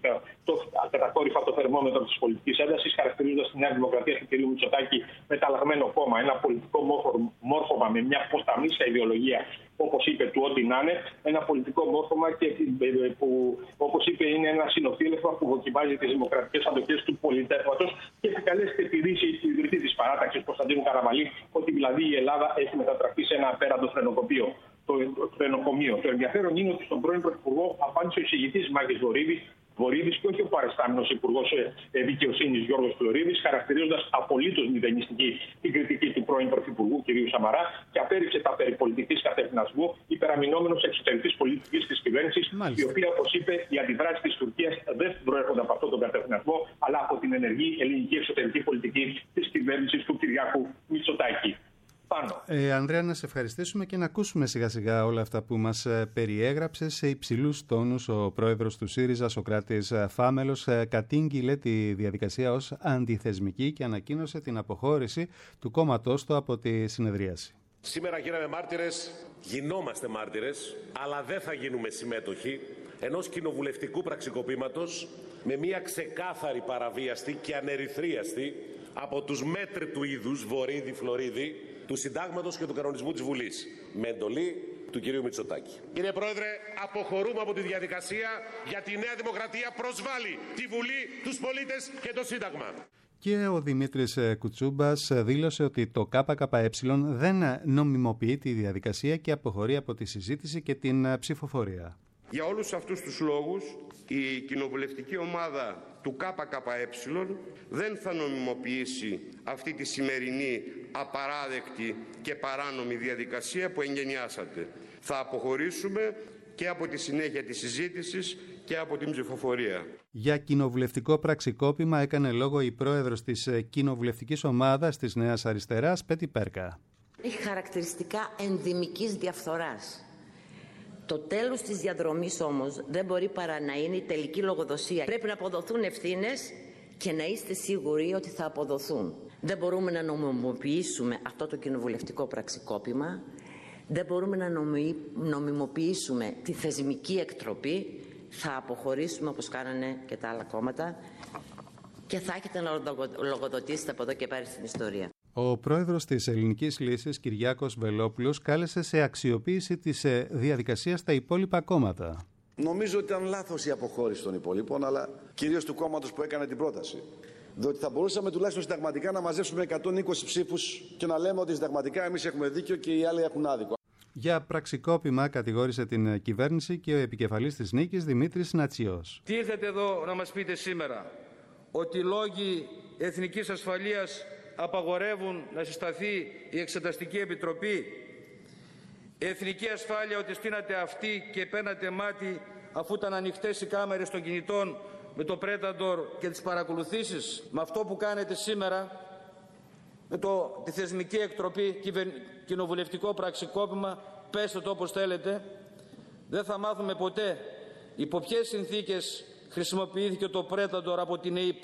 κατακόρυφα το θερμόμετρο της πολιτικής έντασης, χαρακτηρίζοντας τη Νέα Δημοκρατία του κ. Μητσοτάκη μεταλλαγμένο κόμμα, ένα πολιτικό μόρφωμα με μια ποταμίσια ιδεολογία, όπως είπε, του ό,τι να είναι, ένα πολιτικό μόρφωμα και που, όπως είπε, είναι ένα συνοθήλευμα που δοκιμάζει τις δημοκρατικές αντοχές του πολιτεύματος, και επικαλέστηκε τη ρίση του ιδρυτή της παράταξης, Κωνσταντίνου Καραμαλή, ότι δηλαδή η Ελλάδα έχει μετατραπεί σε ένα απέραντο φρενοκομείο. Το ενδιαφέρον είναι ότι στον πρώην Πρωθυπουργό απάντησε ο εισηγητής Μάκης Βορύδης και όχι ο παριστάμενος Υπουργός Δικαιοσύνης Γιώργος Φλωρίδης, χαρακτηρίζοντας απολύτως μηδενιστική την κριτική του πρώην Πρωθυπουργού κ. Σαμαρά, και απέρριψε τα περί πολιτικής κατευθυνασμού, υπεραμεινόμενος εξωτερικής πολιτικής της κυβέρνησης, η οποία, όπως είπε, οι αντιδράσεις της Τουρκίας δεν προέρχονται από αυτόν τον κατευθυνασμό, αλλά από την ενεργή ελληνική εξωτερική πολιτική της κυβέρνησης του Κυριάκου Μητσοτάκη.
Ανδρέα, να σε ευχαριστήσουμε και να ακούσουμε σιγά σιγά όλα αυτά που μας περιέγραψε σε υψηλούς τόνους. Ο πρόεδρος του ΣΥΡΙΖΑ, Σωκράτης Φάμελος, κατήγγειλε τη διαδικασία ως αντιθεσμική και ανακοίνωσε την αποχώρηση του κόμματός του από τη συνεδρίαση.
Σήμερα γίναμε μάρτυρες, γινόμαστε μάρτυρες, αλλά δεν θα γίνουμε συμμέτοχοι ενός κοινοβουλευτικού πραξικοπήματος με μια ξεκάθαρη παραβίαστη και ανερυθρίαστη από τους μέτρ του είδους Βορύδη-Φλωρίδη του Συντάγματος και του κανονισμού της Βουλής, με εντολή του κυρίου Μητσοτάκη. Κύριε Πρόεδρε, αποχωρούμε από τη διαδικασία, γιατί η Νέα Δημοκρατία προσβάλλει τη Βουλή, τους πολίτες και το Σύνταγμα.
Και ο Δημήτρης Κουτσούμπας δήλωσε ότι το ΚΚΕ δεν νομιμοποιεί τη διαδικασία και αποχωρεί από τη συζήτηση και την ψηφοφορία.
Για όλους αυτούς τους λόγους, η κοινοβουλευτική ομάδα του ΚΚΕ δεν θα νομιμοποιήσει αυτή τη σημερινή απαράδεκτη και παράνομη διαδικασία που εγγενιάσατε. Θα αποχωρήσουμε και από τη συνέχεια της συζήτησης και από την ψηφοφορία.
Για κοινοβουλευτικό πραξικόπημα έκανε λόγο η πρόεδρος της κοινοβουλευτικής ομάδας της Νέας Αριστεράς, Πέτη Πέρκα.
Έχει χαρακτηριστικά ενδυμικής διαφθοράς. Το τέλος της διαδρομής όμως δεν μπορεί παρά να είναι η τελική λογοδοσία. Πρέπει να αποδοθούν ευθύνες και να είστε σίγουροι ότι θα αποδοθούν. Δεν μπορούμε να νομιμοποιήσουμε αυτό το κοινοβουλευτικό πραξικόπημα. Δεν μπορούμε να νομιμοποιήσουμε τη θεσμική εκτροπή. Θα αποχωρήσουμε όπως κάνανε και τα άλλα κόμματα και θα έχετε να λογοδοτήσετε από εδώ και πέρα στην ιστορία.
Ο πρόεδρος της Ελληνικής Λύσης, Κυριάκος Βελόπουλος, κάλεσε σε αξιοποίηση της διαδικασίας στα υπόλοιπα κόμματα.
Νομίζω ότι ήταν λάθος η αποχώρηση των υπόλοιπων, αλλά κυρίως του κόμματος που έκανε την πρόταση. Διότι θα μπορούσαμε τουλάχιστον συνταγματικά να μαζέψουμε 120 ψήφους και να λέμε ότι συνταγματικά εμείς έχουμε δίκιο και οι άλλοι έχουν άδικο.
Για πραξικόπημα κατηγόρησε την κυβέρνηση και ο επικεφαλής της Νίκης, Δημήτρης Νατσιός.
Τι ήρθατε εδώ να μας πείτε σήμερα? Ότι οι λόγοι εθνικής ασφαλείας απαγορεύουν να συσταθεί η Εξεταστική Επιτροπή? Εθνική ασφάλεια ότι στείνατε αυτή και παίρνατε μάτι αφού ήταν ανοιχτές οι κάμερες των κινητών με το Πρέταντορ και τις παρακολουθήσεις? Με αυτό που κάνετε σήμερα, με τη θεσμική εκτροπή, κοινοβουλευτικό πραξικόπημα, πέστε το όπως θέλετε, δεν θα μάθουμε ποτέ υπό ποιες συνθήκες χρησιμοποιήθηκε το Πρέταντορ από την ΕΥΠ.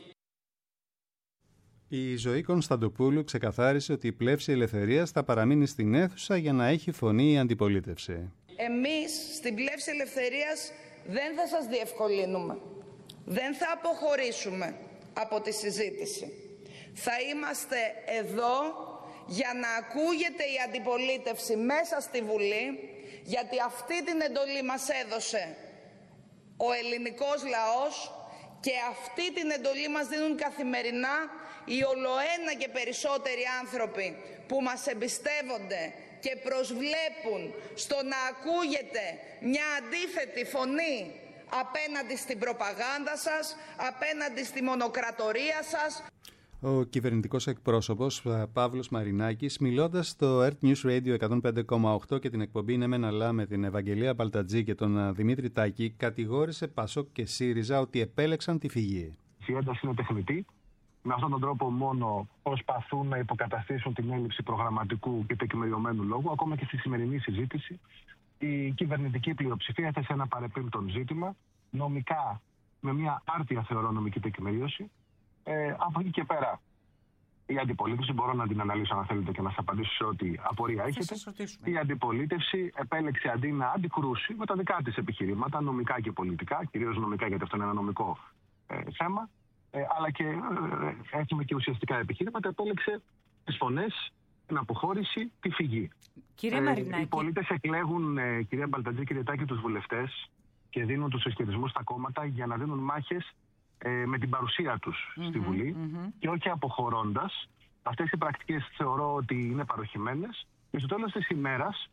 Η Ζωή Κωνσταντοπούλου ξεκαθάρισε ότι η πλεύση ελευθερίας θα παραμείνει στην αίθουσα για να έχει φωνή η αντιπολίτευση.
Εμείς στην πλεύση ελευθερίας δεν θα σας διευκολύνουμε. Δεν θα αποχωρήσουμε από τη συζήτηση. Θα είμαστε εδώ για να ακούγεται η αντιπολίτευση μέσα στη Βουλή, γιατί αυτή την εντολή μας έδωσε ο ελληνικός λαός και αυτή την εντολή μας δίνουν καθημερινά οι ολοένα και περισσότεροι άνθρωποι που μας εμπιστεύονται και προσβλέπουν στο να ακούγεται μια αντίθετη φωνή απέναντι στην προπαγάνδα σας, απέναντι στη μονοκρατορία σας.
Ο κυβερνητικός εκπρόσωπος Παύλος Μαρινάκης, μιλώντας στο Earth News Radio 105,8 και την εκπομπή «Είναι μεν αλλά» με την Ευαγγελία Παλτατζή και τον Δημήτρη Τάκη, κατηγόρησε Πασόκ και ΣΥΡΙΖΑ ότι επέλεξαν τη φυγή.
Η ένταση είναι τεχνητή. Με αυτόν τον τρόπο μόνο προσπαθούν να υποκαταστήσουν την έλλειψη προγραμματικού και τεκμηριωμένου λόγου. Ακόμα και στη σημερινή συζήτηση, η κυβερνητική πλειοψηφία έθεσε ένα παρεπίμπτον ζήτημα, νομικά με μια άρτια θεωρώ νομική τεκμηρίωση. Από εκεί και πέρα, η αντιπολίτευση, μπορώ να την αναλύσω αν θέλετε και να σας απαντήσω σε ό,τι απορία έχετε. Η αντιπολίτευση επέλεξε αντί να αντικρούσει με τα δικά της επιχειρήματα, νομικά και πολιτικά, κυρίως νομικά γιατί αυτό είναι ένα νομικό θέμα, αλλά και έχουμε και ουσιαστικά επιχειρήματα, επέλεξε τις φωνές, την αποχώρηση, τη φυγή.
Κύριε Μαρινάκη.
Οι πολίτες εκλέγουν, κυρία Μπαλτατζή, κύριε Τάκη, τους βουλευτές και δίνουν τους ισχυρισμούς στα κόμματα για να δίνουν μάχες με την παρουσία τους στη Βουλή και όχι αποχωρώντας. Αυτές οι πρακτικές θεωρώ ότι είναι παροχημένες και στο τέλος της ημέρας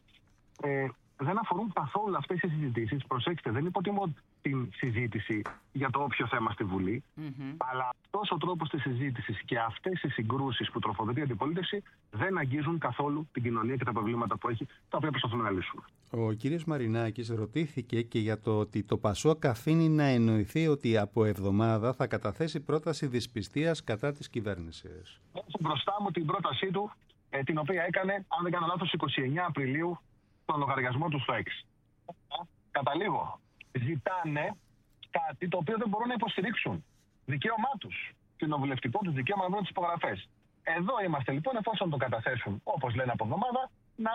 δεν αφορούν καθόλου αυτές οι συζητήσεις. Προσέξτε, δεν υποτιμώ την συζήτηση για το όποιο θέμα στη Βουλή, αλλά αυτός ο τρόπος της συζήτησης και αυτές οι συγκρούσεις που τροφοδοτεί η αντιπολίτευση δεν αγγίζουν καθόλου την κοινωνία και τα προβλήματα που έχει, τα οποία προσπαθούμε να λύσουμε. Ο κύριος Μαρινάκης ρωτήθηκε και για το ότι το Πασόκ αφήνει να εννοηθεί ότι από εβδομάδα θα καταθέσει πρόταση δυσπιστίας κατά της κυβέρνησης. Έχω μπροστά μου την πρότασή του, την οποία έκανε, αν δεν κάνω λάθος, 29 Απριλίου, τον λογαριασμό του στο X. Καταλήγω. Ζητάνε κάτι το οποίο δεν μπορούν να υποστηρίξουν. Δικαίωμά τους. Κοινοβουλευτικό τους δικαίωμα να βρουν τις υπογραφές. Εδώ είμαστε λοιπόν, εφόσον το καταθέσουν, όπως λένε από εβδομάδα, να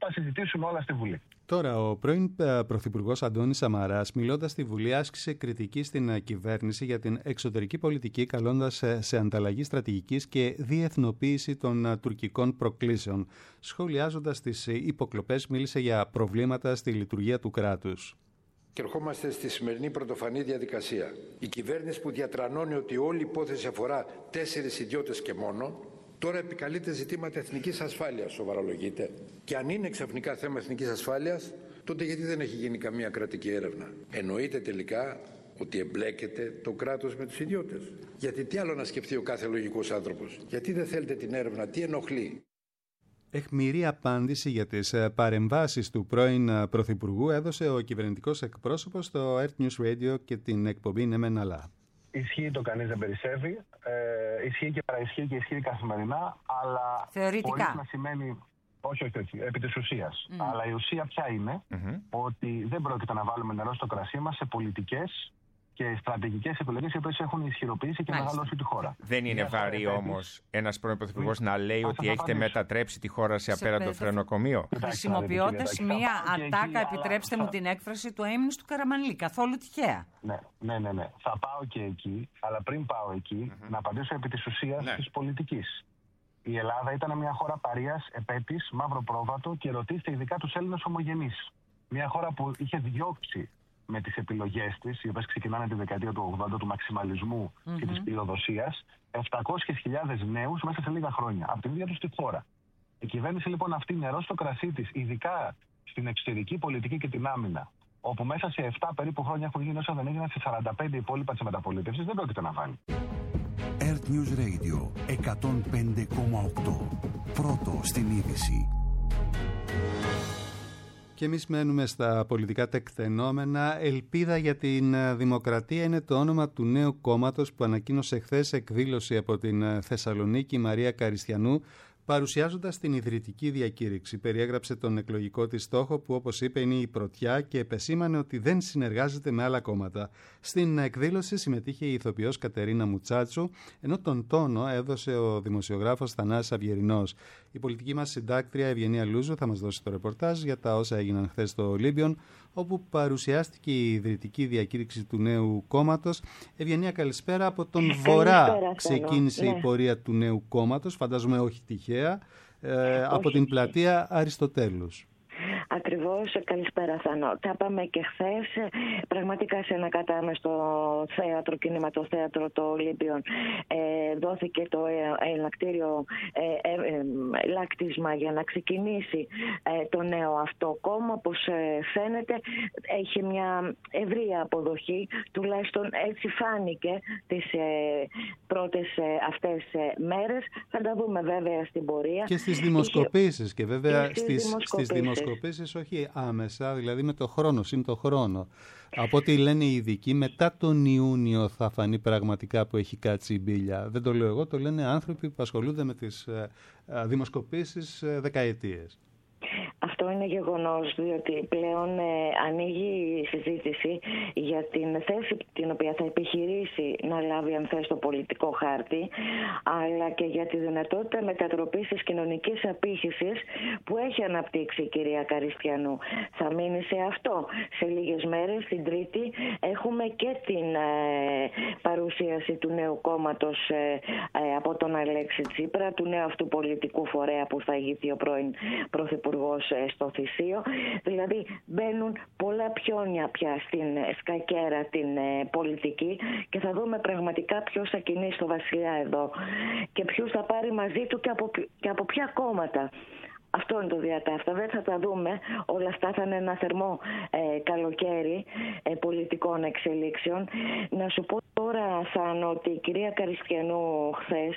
τα συζητήσουμε όλα στη Βουλή.
Τώρα, ο πρώην Πρωθυπουργός Αντώνης Σαμαράς, μιλώντας στη Βουλή, άσκησε κριτική στην κυβέρνηση για την εξωτερική πολιτική, καλώντας σε ανταλλαγή στρατηγικής και διεθνοποίηση των τουρκικών προκλήσεων. Σχολιάζοντας τις υποκλοπές, μίλησε για προβλήματα στη λειτουργία του κράτους.
Και ερχόμαστε στη σημερινή πρωτοφανή διαδικασία. Η κυβέρνηση που διατρανώνει ότι όλη η υπόθεση αφορά 4 ιδιώτες και μόνο, τώρα επικαλείται ζητήματα εθνικής ασφάλειας, σοβαρολογείται. Και αν είναι ξαφνικά θέμα εθνικής ασφάλειας, τότε γιατί δεν έχει γίνει καμία κρατική έρευνα? Εννοείται τελικά ότι εμπλέκεται το κράτος με τους ιδιώτες? Γιατί τι άλλο να σκεφτεί ο κάθε λογικός άνθρωπος? Γιατί δεν θέλετε την έρευνα? Τι ενοχλεί?
Αιχμηρή απάντηση για τις παρεμβάσεις του πρώην Πρωθυπουργού έδωσε ο κυβερνητικός εκπρόσωπος στο Earth News Radio και την εκπομπή «Ναι μεν αλλά».
Ισχύει το κανείς δεν περισσεύει, ισχύει και παραισχύει και ισχύει καθημερινά, αλλά
θεωρητικά.
Χωρίς να σημαίνει, όχι, επί της ουσίας. Αλλά η ουσία ποια είναι, ότι δεν πρόκειται να βάλουμε νερό στο κρασί μας σε πολιτικές και στρατηγικές επιλογές οι οποίες έχουν ισχυροποιήσει και μεγαλώσει τη χώρα.
Δεν είναι βαρύ όμως ένας πρώην πρωθυπουργός να λέει ότι έχετε μετατρέψει τη χώρα σε απέραντο φρενοκομείο?
Χρησιμοποιώντας μία ατάκα, επιτρέψτε μου την έκφραση, του αείμνης του Καραμανλή. Καθόλου τυχαία.
Ναι. Θα πάω και εκεί, αλλά πριν πάω εκεί, να απαντήσω επί της ουσίας της πολιτικής. Η Ελλάδα ήταν μια χώρα παρείας, επέτης, μαύρο πρόβατο και ρωτήστε ειδικά τους Έλληνες ομογενείς. Μια χώρα που είχε διώξει με τις επιλογές της, οι οποίες ξεκινάνε τη δεκαετία του 80 του μαξιμαλισμού και της πλειοδοσίας, 700.000 νέους μέσα σε λίγα χρόνια, από την ίδια τους τη χώρα. Η κυβέρνηση λοιπόν αυτή νερό στο κρασί της, ειδικά στην εξωτερική πολιτική και την άμυνα, όπου μέσα σε 7 περίπου χρόνια έχουν γίνει όσα δεν έγιναν σε 45 υπόλοιπα της μεταπολίτευσης, δεν πρόκειται να βάλει.
Earth News Radio 105,8. Πρώτο στην είδηση.
Και εμείς μένουμε στα πολιτικά τεκτενόμενα. Ελπίδα για την Δημοκρατία είναι το όνομα του νέου κόμματος που ανακοίνωσε χθες εκδήλωση από την Θεσσαλονίκη η Μαρία Καριστιανού, παρουσιάζοντας την ιδρυτική διακήρυξη. Περιέγραψε τον εκλογικό της στόχο που, όπως είπε, είναι η πρωτιά και επεσήμανε ότι δεν συνεργάζεται με άλλα κόμματα. Στην εκδήλωση συμμετείχε η ηθοποιός Κατερίνα Μουτσάτσου, ενώ τον τόνο έδωσε ο δημοσιογράφος Θανάσης Αυγερινός. Η πολιτική μας συντάκτρια Ευγενία Λούζου θα μας δώσει το ρεπορτάζ για τα όσα έγιναν χθες στο Ολύμπιον, όπου παρουσιάστηκε η ιδρυτική διακήρυξη του νέου κόμματος. Ευγενία, καλησπέρα. Από τον Βορρά ξεκίνησε η πορεία του νέου κόμματος, φαντάζομαι όχι τυχαία, από την πλατεία Αριστοτέλους.
Ακριβώς, καλησπέρα Θανό. Τα είπαμε και χθες, πραγματικά σε ένα κατάμεστο θέατρο, κινηματοθέατρο το Ολύμπιον, δόθηκε το ενακτήριο λάκτισμα για να ξεκινήσει το νέο αυτό κόμμα. Όπως φαίνεται έχει μια ευρεία αποδοχή, τουλάχιστον έτσι φάνηκε τις πρώτες αυτές μέρες. Θα τα δούμε βέβαια στην πορεία.
Και στις δημοσκοπήσεις και βέβαια στις δημοσκοπήσεις όχι άμεσα, δηλαδή με το χρόνο, συν το χρόνο. Από ό,τι λένε οι ειδικοί, μετά τον Ιούνιο θα φανεί πραγματικά που έχει κάτσει η μπίλια. Δεν το λέω εγώ, το λένε άνθρωποι που ασχολούνται με τις δημοσκοπήσεις δεκαετίες.
Αυτό είναι γεγονός, διότι πλέον ανοίγει η συζήτηση για την θέση την οποία θα επιχειρήσει να λάβει αν θες το πολιτικό χάρτη, αλλά και για τη δυνατότητα μετατροπής της κοινωνικής απήχησης που έχει αναπτύξει η κυρία Καριστιανού. Θα μείνει σε αυτό. Σε λίγες μέρες, την Τρίτη, έχουμε και την παρουσίαση του νέου κόμματος από τον Αλέξη Τσίπρα, του νέου αυτού πολιτικού φορέα που θα ηγηθεί ο πρώην Πρωθυπουργός στο Θησίο. Δηλαδή μπαίνουν πολλά πιόνια πια στην σκακέρα την πολιτική και θα δούμε πραγματικά ποιος θα κινήσει το βασιλιά εδώ και ποιος θα πάρει μαζί του και από ποια κόμματα. Αυτό είναι το διατάφτα. Δεν θα τα δούμε. Όλα αυτά θα είναι ένα θερμό καλοκαίρι πολιτικών εξελίξεων. Να σου πω τώρα, Θάνο, ότι η κυρία Καριστιανού χθες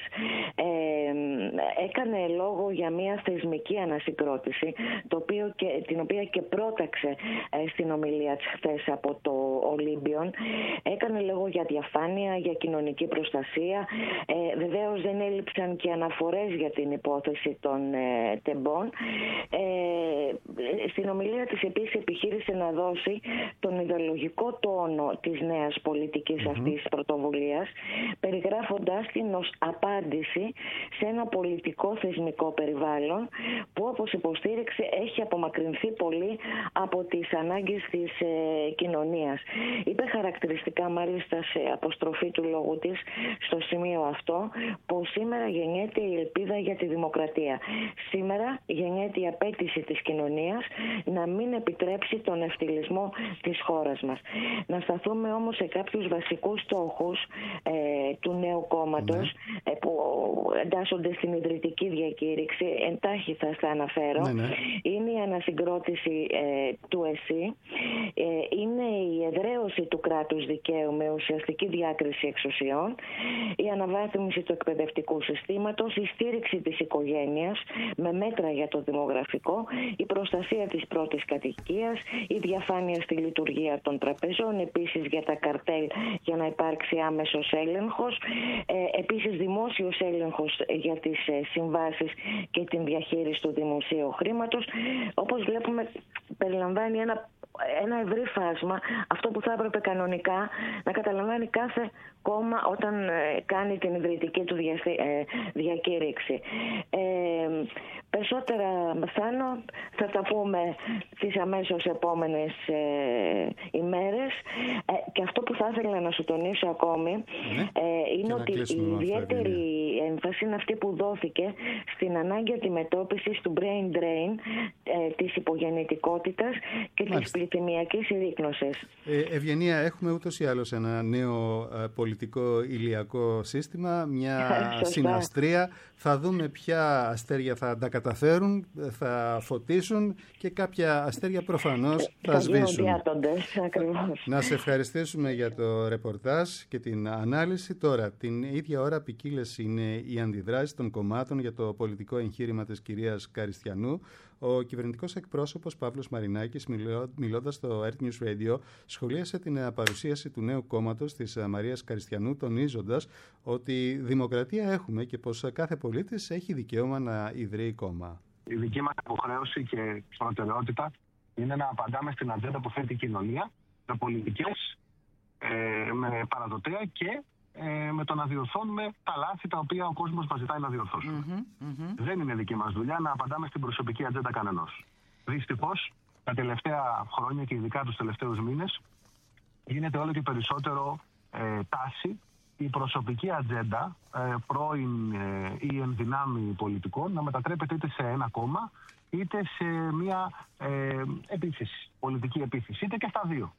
έκανε λόγο για μια θεσμική ανασυγκρότηση, την οποία και πρόταξε στην ομιλία της χθες από το Ολύμπιον. Έκανε λόγο για διαφάνεια, για κοινωνική προστασία. Βεβαίως δεν έλειψαν και αναφορές για την υπόθεση των τεμπών. στην ομιλία της επίσης επιχείρησε να δώσει τον ιδεολογικό τόνο της νέας πολιτικής αυτής της πρωτοβουλίας, περιγράφοντάς την ως απάντηση σε ένα πολιτικό θεσμικό περιβάλλον που, όπως υποστήριξε, έχει απομακρυνθεί πολύ από τις ανάγκες της κοινωνίας. Είπε χαρακτηριστικά, μάλιστα σε αποστροφή του λόγου της στο σημείο αυτό, πως σήμερα γεννιέται η ελπίδα για τη δημοκρατία. Σήμερα γεννιέται η απέτηση της κοινωνίας να μην επιτρέψει τον ευτυλισμό της χώρας μας. Να σταθούμε όμως σε κάποιους βασικούς στόχους του νέου κόμματος, που εντάσσονται στην ιδρυτική διακήρυξη. Εντάχει θα στα αναφέρω. Είναι η ανασυγκρότηση του ΕΣΥ, είναι η εδραίωση του κράτους δικαίου με ουσιαστική διάκριση εξουσιών, η αναβάθμιση του εκπαιδευτικού συστήματος, η στήριξη της οικογένειας με μέτρα για το δημογραφικό, η προστασία της πρώτης κατοικίας, η διαφάνεια στη λειτουργία των τραπεζών, επίσης για τα καρτέλ για να υπάρξει άμεσος έλεγχος, επίσης δημόσιος έλεγχος για τις συμβάσεις και την διαχείριση του δημοσίου χρήματος. Όπως βλέπουμε, περιλαμβάνει ένα ευρύ φάσμα, αυτό που θα έπρεπε κανονικά να καταλαμβάνει κάθε κόμμα όταν κάνει την ιδρυτική του διακήρυξη. Περισσότερα μαθάνω, θα τα πούμε τις αμέσως επόμενες ημέρες, και αυτό που θα ήθελα να σου τονίσω ακόμη είναι ότι η ιδιαίτερη έμφαση είναι αυτή που δόθηκε στην ανάγκη αντιμετώπισης του brain drain, της υπογεννητικότητας και της πληθυμιακής συρρίκνωσης.
Ευγενία, έχουμε ούτως ή άλλως ένα νέο πολιτικό ηλιακό σύστημα, μια συναστρία. Θα δούμε ποια αστέρια θα τα καταφέρουν, θα φωτίσουν, και κάποια αστέρια προφανώς θα σβήσουν. Να σε ευχαριστήσουμε για το ρεπορτάζ και την ανάλυση. Τώρα, την ίδια ώρα, ποικίλες είναι οι αντιδράσεις των κομμάτων για το πολιτικό εγχείρημα της κυρίας Καριστιανού. Ο κυβερνητικός εκπρόσωπος Παύλος Μαρινάκης, μιλώντας στο Earth News Radio, σχολίασε την παρουσίαση του νέου κόμματος της Μαρίας Καριστιανού, τονίζοντας ότι δημοκρατία έχουμε και πως κάθε πολίτης έχει δικαίωμα να ιδρύει κόμμα.
Η δική μας υποχρέωση και προτεραιότητα είναι να απαντάμε στην ατζέντα που θέτει η κοινωνία, με πολιτικές, με παραδοτέα και με το να διορθώνουμε τα λάθη τα οποία ο κόσμος μας ζητάει να διορθώσουμε. Δεν είναι δική μας δουλειά να απαντάμε στην προσωπική ατζέντα κανενός. Δυστυχώς, τα τελευταία χρόνια και ειδικά τους τελευταίους μήνες, γίνεται όλο και περισσότερο τάση η προσωπική ατζέντα πρώην ή ενδυνάμει πολιτικών να μετατρέπεται είτε σε ένα κόμμα είτε σε μια επίθεση, πολιτική επίθεση, είτε και στα δύο.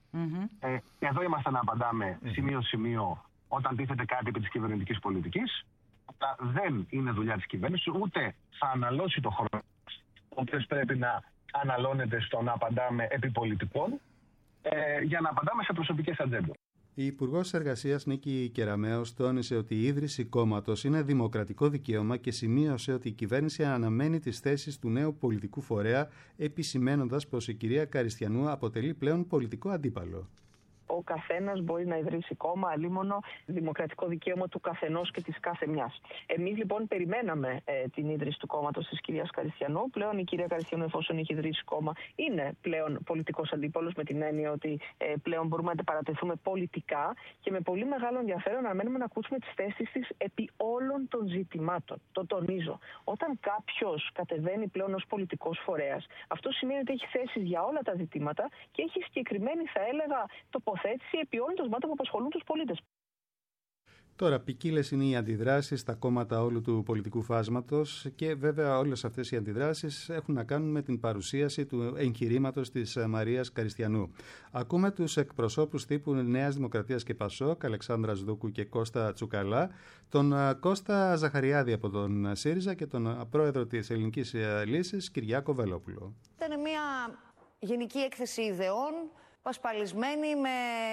Εδώ είμαστε να απαντάμε σημείο-σημείο όταν τίθεται κάτι επί της κυβερνητικής πολιτικής. Δεν είναι δουλειά της κυβέρνησης, ούτε θα αναλώσει το χρόνο, ο οποίος πρέπει να αναλώνεται στο να απαντάμε επί πολιτικών, για να απαντάμε σε προσωπικές ατζέντες.
Η Υπουργός Εργασίας Νίκη Κεραμέως τόνισε ότι η ίδρυση κόμματος είναι δημοκρατικό δικαίωμα και σημείωσε ότι η κυβέρνηση αναμένει τις θέσεις του νέου πολιτικού φορέα, επισημαίνοντας πως η κυρία Καριστιανού αποτελεί πλέον πολιτικό αντίπαλο.
Ο καθένας μπορεί να ιδρύσει κόμμα, αλίμονο δημοκρατικό δικαίωμα του καθενός και της κάθε μιας. Εμείς λοιπόν περιμέναμε την ίδρυση του κόμματος της κυρίας Καριστιανού. Πλέον η κυρία Καριστιανού, εφόσον έχει ιδρύσει κόμμα, είναι πλέον πολιτικός αντίπαλος, με την έννοια ότι πλέον μπορούμε να αντιπαρατεθούμε πολιτικά, και με πολύ μεγάλο ενδιαφέρον αναμένουμε να ακούσουμε τις θέσεις της επί όλων των ζητημάτων. Το τονίζω. Όταν κάποιος κατεβαίνει πλέον ως πολιτικός φορέας, αυτό σημαίνει ότι έχει θέσεις για όλα τα ζητήματα και έχει συγκεκριμένη, θα έλεγα, τοποθέτηση επί όλων των ζητημάτων που απασχολούν τους πολίτες.
Τώρα, ποικίλες είναι οι αντιδράσεις στα κόμματα όλου του πολιτικού φάσματος, και βέβαια όλες αυτές οι αντιδράσεις έχουν να κάνουν με την παρουσίαση του εγχειρήματος της Μαρίας Καριστιανού. Ακούμε τους εκπροσώπους τύπου Νέας Δημοκρατίας και Πασόκ, Αλεξάνδρας Δούκου και Κώστα Τσουκαλά, τον Κώστα Ζαχαριάδη από τον ΣΥΡΙΖΑ και τον πρόεδρο της Ελληνικής Λύσης, Κυριάκο Βελόπουλο.
Ήταν μια γενική έκθεση ιδεών, πασπαλισμένη με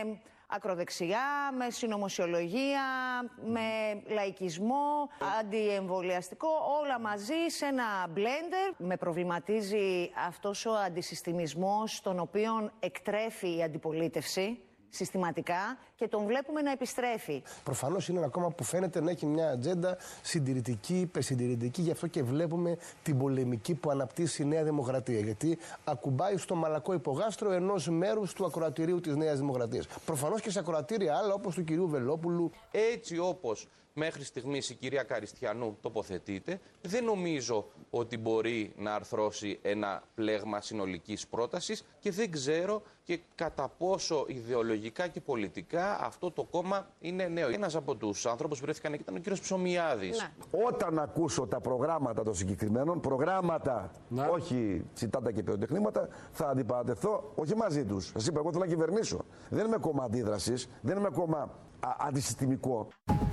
ακροδεξιά, με συνωμοσιολογία, με λαϊκισμό, αντιεμβολιαστικό, όλα μαζί σε ένα blender. Με προβληματίζει αυτός ο αντισυστημισμός τον οποίον εκτρέφει η αντιπολίτευση συστηματικά και τον βλέπουμε να επιστρέφει.
Προφανώς είναι ένα κόμμα που φαίνεται να έχει μια ατζέντα συντηρητική, υπερσυντηρητική, γι' αυτό και βλέπουμε την πολεμική που αναπτύσσει η Νέα Δημοκρατία. Γιατί ακουμπάει στο μαλακό υπογάστρο ενός μέρους του ακροατηρίου της Νέας Δημοκρατίας. Προφανώς και σε ακροατήρια άλλα, όπως του κυρίου Βελόπουλου.
Έτσι όπως μέχρι στιγμής η κυρία Καριστιανού τοποθετείται, δεν νομίζω ότι μπορεί να αρθρώσει ένα πλέγμα συνολικής πρότασης και δεν ξέρω και κατά πόσο ιδεολογικά και πολιτικά αυτό το κόμμα είναι νέο. Ένας από τους άνθρωπους που βρέθηκαν εκεί ήταν ο κύριος Ψωμιάδης.
Ναι. Όταν ακούσω τα προγράμματα των συγκεκριμένων, όχι τσιτάτα και πυροτεχνήματα, θα αντιπαρατεθώ όχι μαζί τους. Σας είπα, εγώ θέλω να κυβερνήσω. Δεν είμαι κόμμα αντίδρασης, δεν είμαι κόμμα αντισυστημικό.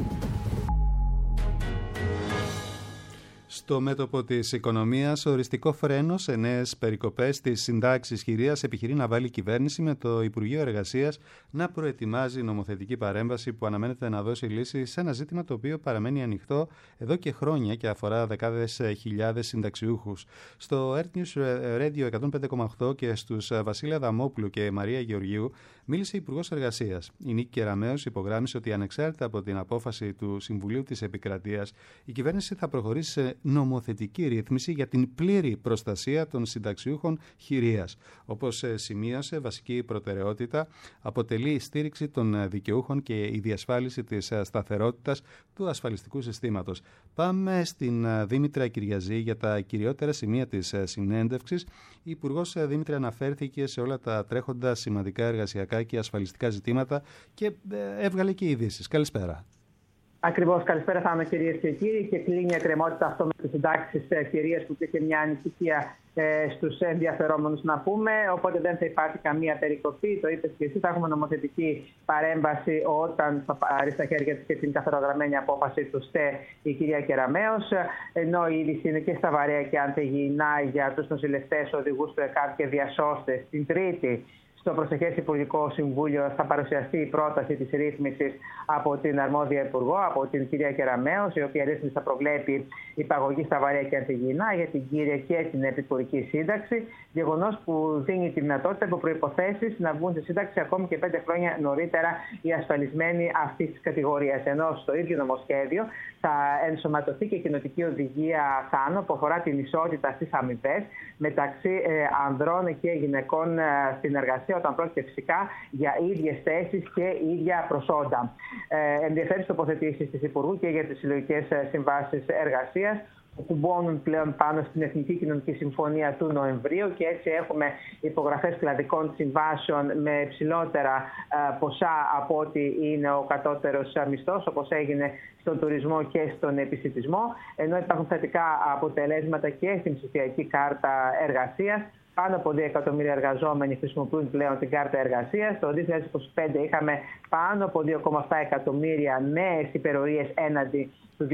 Στο μέτωπο της οικονομίας, οριστικό φρένο σε νέες περικοπές της συντάξης χειρίας επιχειρεί να βάλει η κυβέρνηση με το Υπουργείο Εργασίας να προετοιμάζει νομοθετική παρέμβαση που αναμένεται να δώσει λύση σε ένα ζήτημα το οποίο παραμένει ανοιχτό εδώ και χρόνια και αφορά δεκάδες χιλιάδες συνταξιούχους. Στο Earth News Radio 105,8 και στους Βασίλη Αδαμόπουλου και Μαρία Γεωργίου μίλησε η Υπουργός Εργασίας. Η Νίκη Κεραμέως υπογράμμισε ότι ανεξάρτητα από την απόφαση του Συμβουλίου της Επικρατείας, η κυβέρνηση θα προχωρήσει σε νομοθετική ρύθμιση για την πλήρη προστασία των συνταξιούχων χειρίας. Όπως σημείωσε, βασική προτεραιότητα αποτελεί η στήριξη των δικαιούχων και η διασφάλιση της σταθερότητας του ασφαλιστικού συστήματος. Πάμε στην Δήμητρα Κυριαζή για τα κυριότερα σημεία της συνέντευξης. Η Υπουργός Δήμητρα αναφέρθηκε σε όλα τα τρέχοντα σημαντικά εργασιακά και ασφαλιστικά ζητήματα και έβγαλε και ειδήσεις. Καλησπέρα.
Ακριβώς, καλησπέρα Θάνο, κυρίες και κύριοι. Και κλείνει η εκκρεμότητα αυτό με τις συντάξεις χειρίας που υπήρχε μια ανησυχία στους ενδιαφερόμενους να πούμε. Οπότε δεν θα υπάρχει καμία περικοπή. Το είπες και εσύ, θα έχουμε νομοθετική παρέμβαση όταν θα πάρει στα χέρια της και την καθαρογραμμένη απόφαση του ΣΤΕ η κυρία Κεραμέως. Ενώ η είδηση είναι και στα βαρέα και ανθεγεινά για τους νοσηλευτές, οδηγούς του ΕΚΑΒ και διασώστες. Την Τρίτη, στο προσεχές Υπουργικό Συμβούλιο θα παρουσιαστεί η πρόταση της ρύθμισης από την αρμόδια Υπουργό, από την κυρία Κεραμέως, η οποία ρύθμιση θα προβλέπει υπαγωγή στα βαρέα και ανθυγιεινά για την κύρια και την επικουρική σύνταξη. Γεγονός που δίνει τη δυνατότητα από προϋποθέσεις να βγουν σε σύνταξη ακόμη και 5 χρόνια νωρίτερα οι ασφαλισμένοι αυτής της κατηγορίας. Ενώ στο ίδιο νομοσχέδιο θα ενσωματωθεί και η κοινοτική οδηγία Θάνο που αφορά την ισότητα στις αμοιβές μεταξύ ανδρών και γυναικών στην εργασία, όταν πρόκειται φυσικά για ίδιες θέσεις και ίδια προσόντα. Ενδιαφέρει τοποθετήσεις της Υπουργού και για τις συλλογικές συμβάσεις εργασίας που κουμπώνουν πλέον πάνω στην Εθνική Κοινωνική Συμφωνία του Νοεμβρίου και έτσι έχουμε υπογραφές κλαδικών συμβάσεων με ψηλότερα ποσά από ό,τι είναι ο κατώτερος μισθός, όπως έγινε στον τουρισμό και στον επισιτισμό, ενώ υπάρχουν θετικά αποτελέσματα και στην ψηφιακή κάρτα εργασίας. Πάνω από 2 εκατομμύρια εργαζόμενοι χρησιμοποιούν πλέον την κάρτα εργασίας. Το 2025 είχαμε πάνω από 2,7 εκατομμύρια νέες υπερορίες έναντι του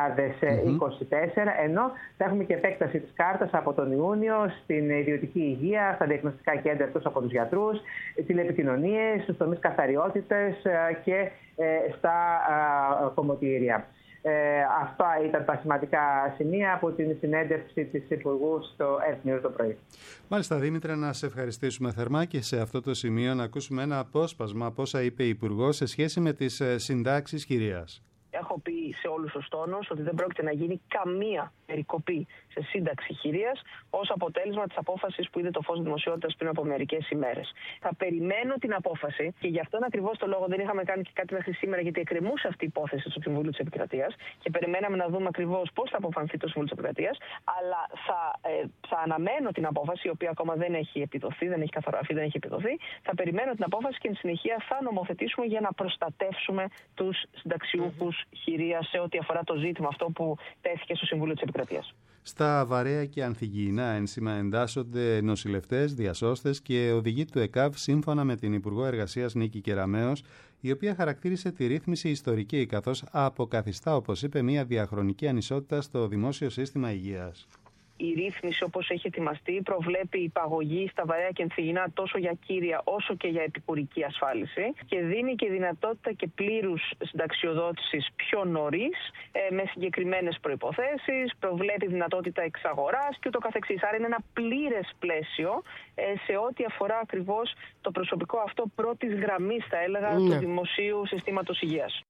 2024, ενώ θα έχουμε και επέκταση της κάρτας από τον Ιούνιο στην ιδιωτική υγεία, στα διαγνωστικά κέντρα εκτός από τους γιατρούς, τηλεπικοινωνίες, στους τομείς καθαριότητες και στα κομμωτήρια. Αυτά ήταν τα σημαντικά σημεία από την συνέντευξη της Υπουργού στο Earth News το πρωί.
Μάλιστα, Δήμητρα, να σε ευχαριστήσουμε θερμά και σε αυτό το σημείο να ακούσουμε ένα απόσπασμα από όσα είπε η Υπουργός σε σχέση με τις συντάξεις χειρίας.
Έχω πει σε όλους τους τόνους ότι δεν πρόκειται να γίνει καμία περικοπή σε σύνταξη χειρίας ως αποτέλεσμα της απόφασης που είδε το φως δημοσιότητας πριν από μερικές ημέρες. Θα περιμένω την απόφαση και γι' αυτόν ακριβώς το λόγο δεν είχαμε κάνει και κάτι μέχρι σήμερα, γιατί εκκρεμούσε αυτή η υπόθεση στο Συμβούλιο της Επικρατείας και περιμέναμε να δούμε ακριβώς πώς θα αποφανθεί το Συμβούλιο της Επικρατείας. Αλλά θα αναμένω την απόφαση, η οποία ακόμα δεν έχει επιδοθεί, δεν έχει καθοραφεί, δεν έχει επιδοθεί. Θα περιμένω την απόφαση και εν συνεχεία θα νομοθετήσουμε για να προστατεύσουμε τους συνταξιούχους χειρίας σε ό,τι αφορά το ζήτημα αυτό που τέθηκε στο Συμβούλιο της Επικρατείας.
Στα βαρέα και ανθυγιεινά ένσημα εντάσσονται νοσηλευτές, διασώστες και οδηγοί του ΕΚΑΒ, σύμφωνα με την Υπουργό Εργασίας Νίκη Κεραμέως, η οποία χαρακτήρισε τη ρύθμιση ιστορική, καθώς αποκαθιστά, όπως είπε, μια διαχρονική ανισότητα στο δημόσιο σύστημα υγείας.
η ρύθμιση όπως έχει ετοιμαστεί προβλέπει υπαγωγή στα βαρέα και ενθυγινά τόσο για κύρια όσο και για επικουρική ασφάλιση και δίνει και δυνατότητα και πλήρους συνταξιοδότησης πιο νωρίς με συγκεκριμένες προϋποθέσεις, προβλέπει δυνατότητα εξαγοράς και ούτω καθεξής. Άρα είναι ένα πλήρες πλαίσιο σε ό,τι αφορά ακριβώς το προσωπικό αυτό πρώτης γραμμής, θα έλεγα, του δημοσίου συστήματος υγείας.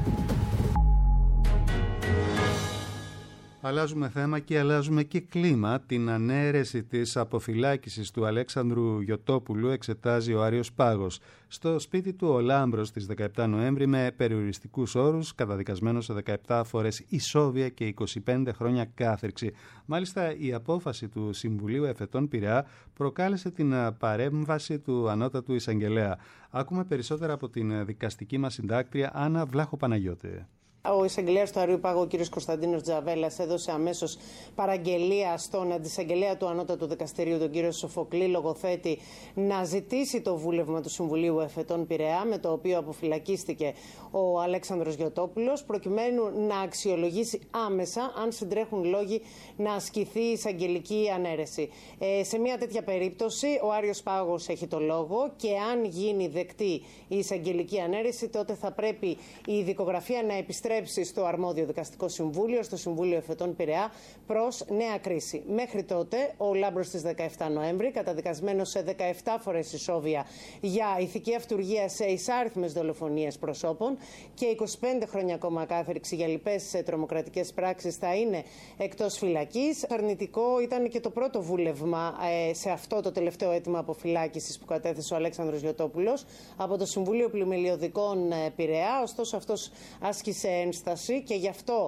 Αλλάζουμε θέμα και αλλάζουμε και κλίμα. Την ανέρεση της αποφυλάκησης του Αλέξανδρου Γιωτόπουλου εξετάζει ο Άριος Πάγος. Στο σπίτι του ο Λάμπρος στις 17 Νοέμβρη με περιοριστικούς όρους, καταδικασμένος σε 17 φορές ισόβια και 25 χρόνια κάθριξη. Μάλιστα η απόφαση του Συμβουλίου Εφετών Πειραιά προκάλεσε την παρέμβαση του ανώτατου εισαγγελέα. Άκουμε περισσότερα από την δικαστική μας συντάκτρια Άννα Βλάχο-Παναγιώτη.
Ο εισαγγελέας του Αρείου Πάγου, ο κ. Κωνσταντίνος Τζαβέλας, έδωσε αμέσως παραγγελία στον αντισαγγελέα του Ανώτατου Δικαστηρίου, τον κ. Σοφοκλή Λογοθέτη, να ζητήσει το βούλευμα του Συμβουλίου Εφετών Πειραιά, με το οποίο αποφυλακίστηκε ο Αλέξανδρος Γιωτόπουλος, προκειμένου να αξιολογήσει άμεσα αν συντρέχουν λόγοι να ασκηθεί η εισαγγελική ανέρεση. Σε μια τέτοια περίπτωση, ο Άριος Πάγος έχει το λόγο και αν γίνει δεκτή η εισαγγελική ανέρεση, τότε θα πρέπει η δικογραφία να επιστρέψει στο αρμόδιο δικαστικό συμβούλιο, στο Συμβούλιο Εφετών Πειραιά, προς νέα κρίση. Μέχρι τότε, ο Λάμπρος στις 17 Νοέμβρη, καταδικασμένος σε 17 φορές ισόβια για ηθική αυτουργία σε εισάριθμες δολοφονίες προσώπων και 25 χρόνια ακόμα κάθριξη για λοιπές τρομοκρατικές πράξεις, θα είναι εκτός φυλακής. Αρνητικό ήταν και το πρώτο βούλευμα σε αυτό το τελευταίο αίτημα αποφυλάκησης που κατέθεσε ο Αλέξανδρος Γιωτόπουλος από το Συμβούλιο Πλημελιωδικών Πειραιά. Ωστόσο, αυτός άσκησε ένσταση και γι' αυτό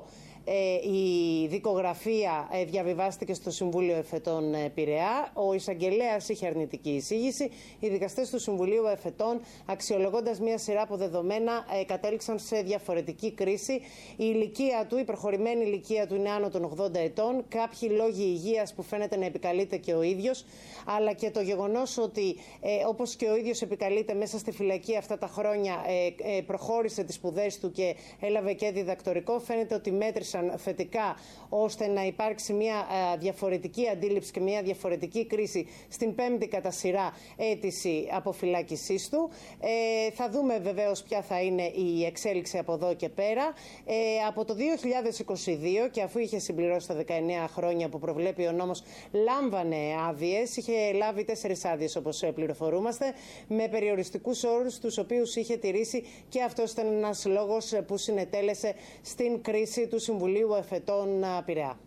η δικογραφία διαβιβάστηκε στο Συμβούλιο Εφετών Πειραιά. Ο εισαγγελέας είχε αρνητική εισήγηση. Οι δικαστές του Συμβουλίου Εφετών, αξιολογώντας μια σειρά από δεδομένα, κατέληξαν σε διαφορετική κρίση. Η ηλικία του, η προχωρημένη ηλικία του είναι άνω των 80 ετών. Κάποιοι λόγοι υγείας που φαίνεται να επικαλείται και ο ίδιος, αλλά και το γεγονός ότι όπως και ο ίδιος επικαλείται μέσα στη φυλακή αυτά τα χρόνια, προχώρησε τις σπουδές του και έλαβε και διδακτορικό, φαίνεται ότι μέτρησαν θετικά ώστε να υπάρξει μια διαφορετική αντίληψη και μια διαφορετική κρίση στην πέμπτη κατά σειρά αίτηση αποφυλάκησής του. Θα δούμε βεβαίως ποια θα είναι η εξέλιξη από εδώ και πέρα. Από το 2022 και αφού είχε συμπληρώσει τα 19 χρόνια που προβλέπει ο νόμος, λάμβανε άδειες. Είχε λάβει 4 άδειες όπως πληροφορούμαστε, με περιοριστικούς όρους τους οποίους είχε τηρήσει και αυτός ήταν ένας λόγος που συνετέλεσε στην κρίση του Συμβουλίου Εφετών Πειραιά.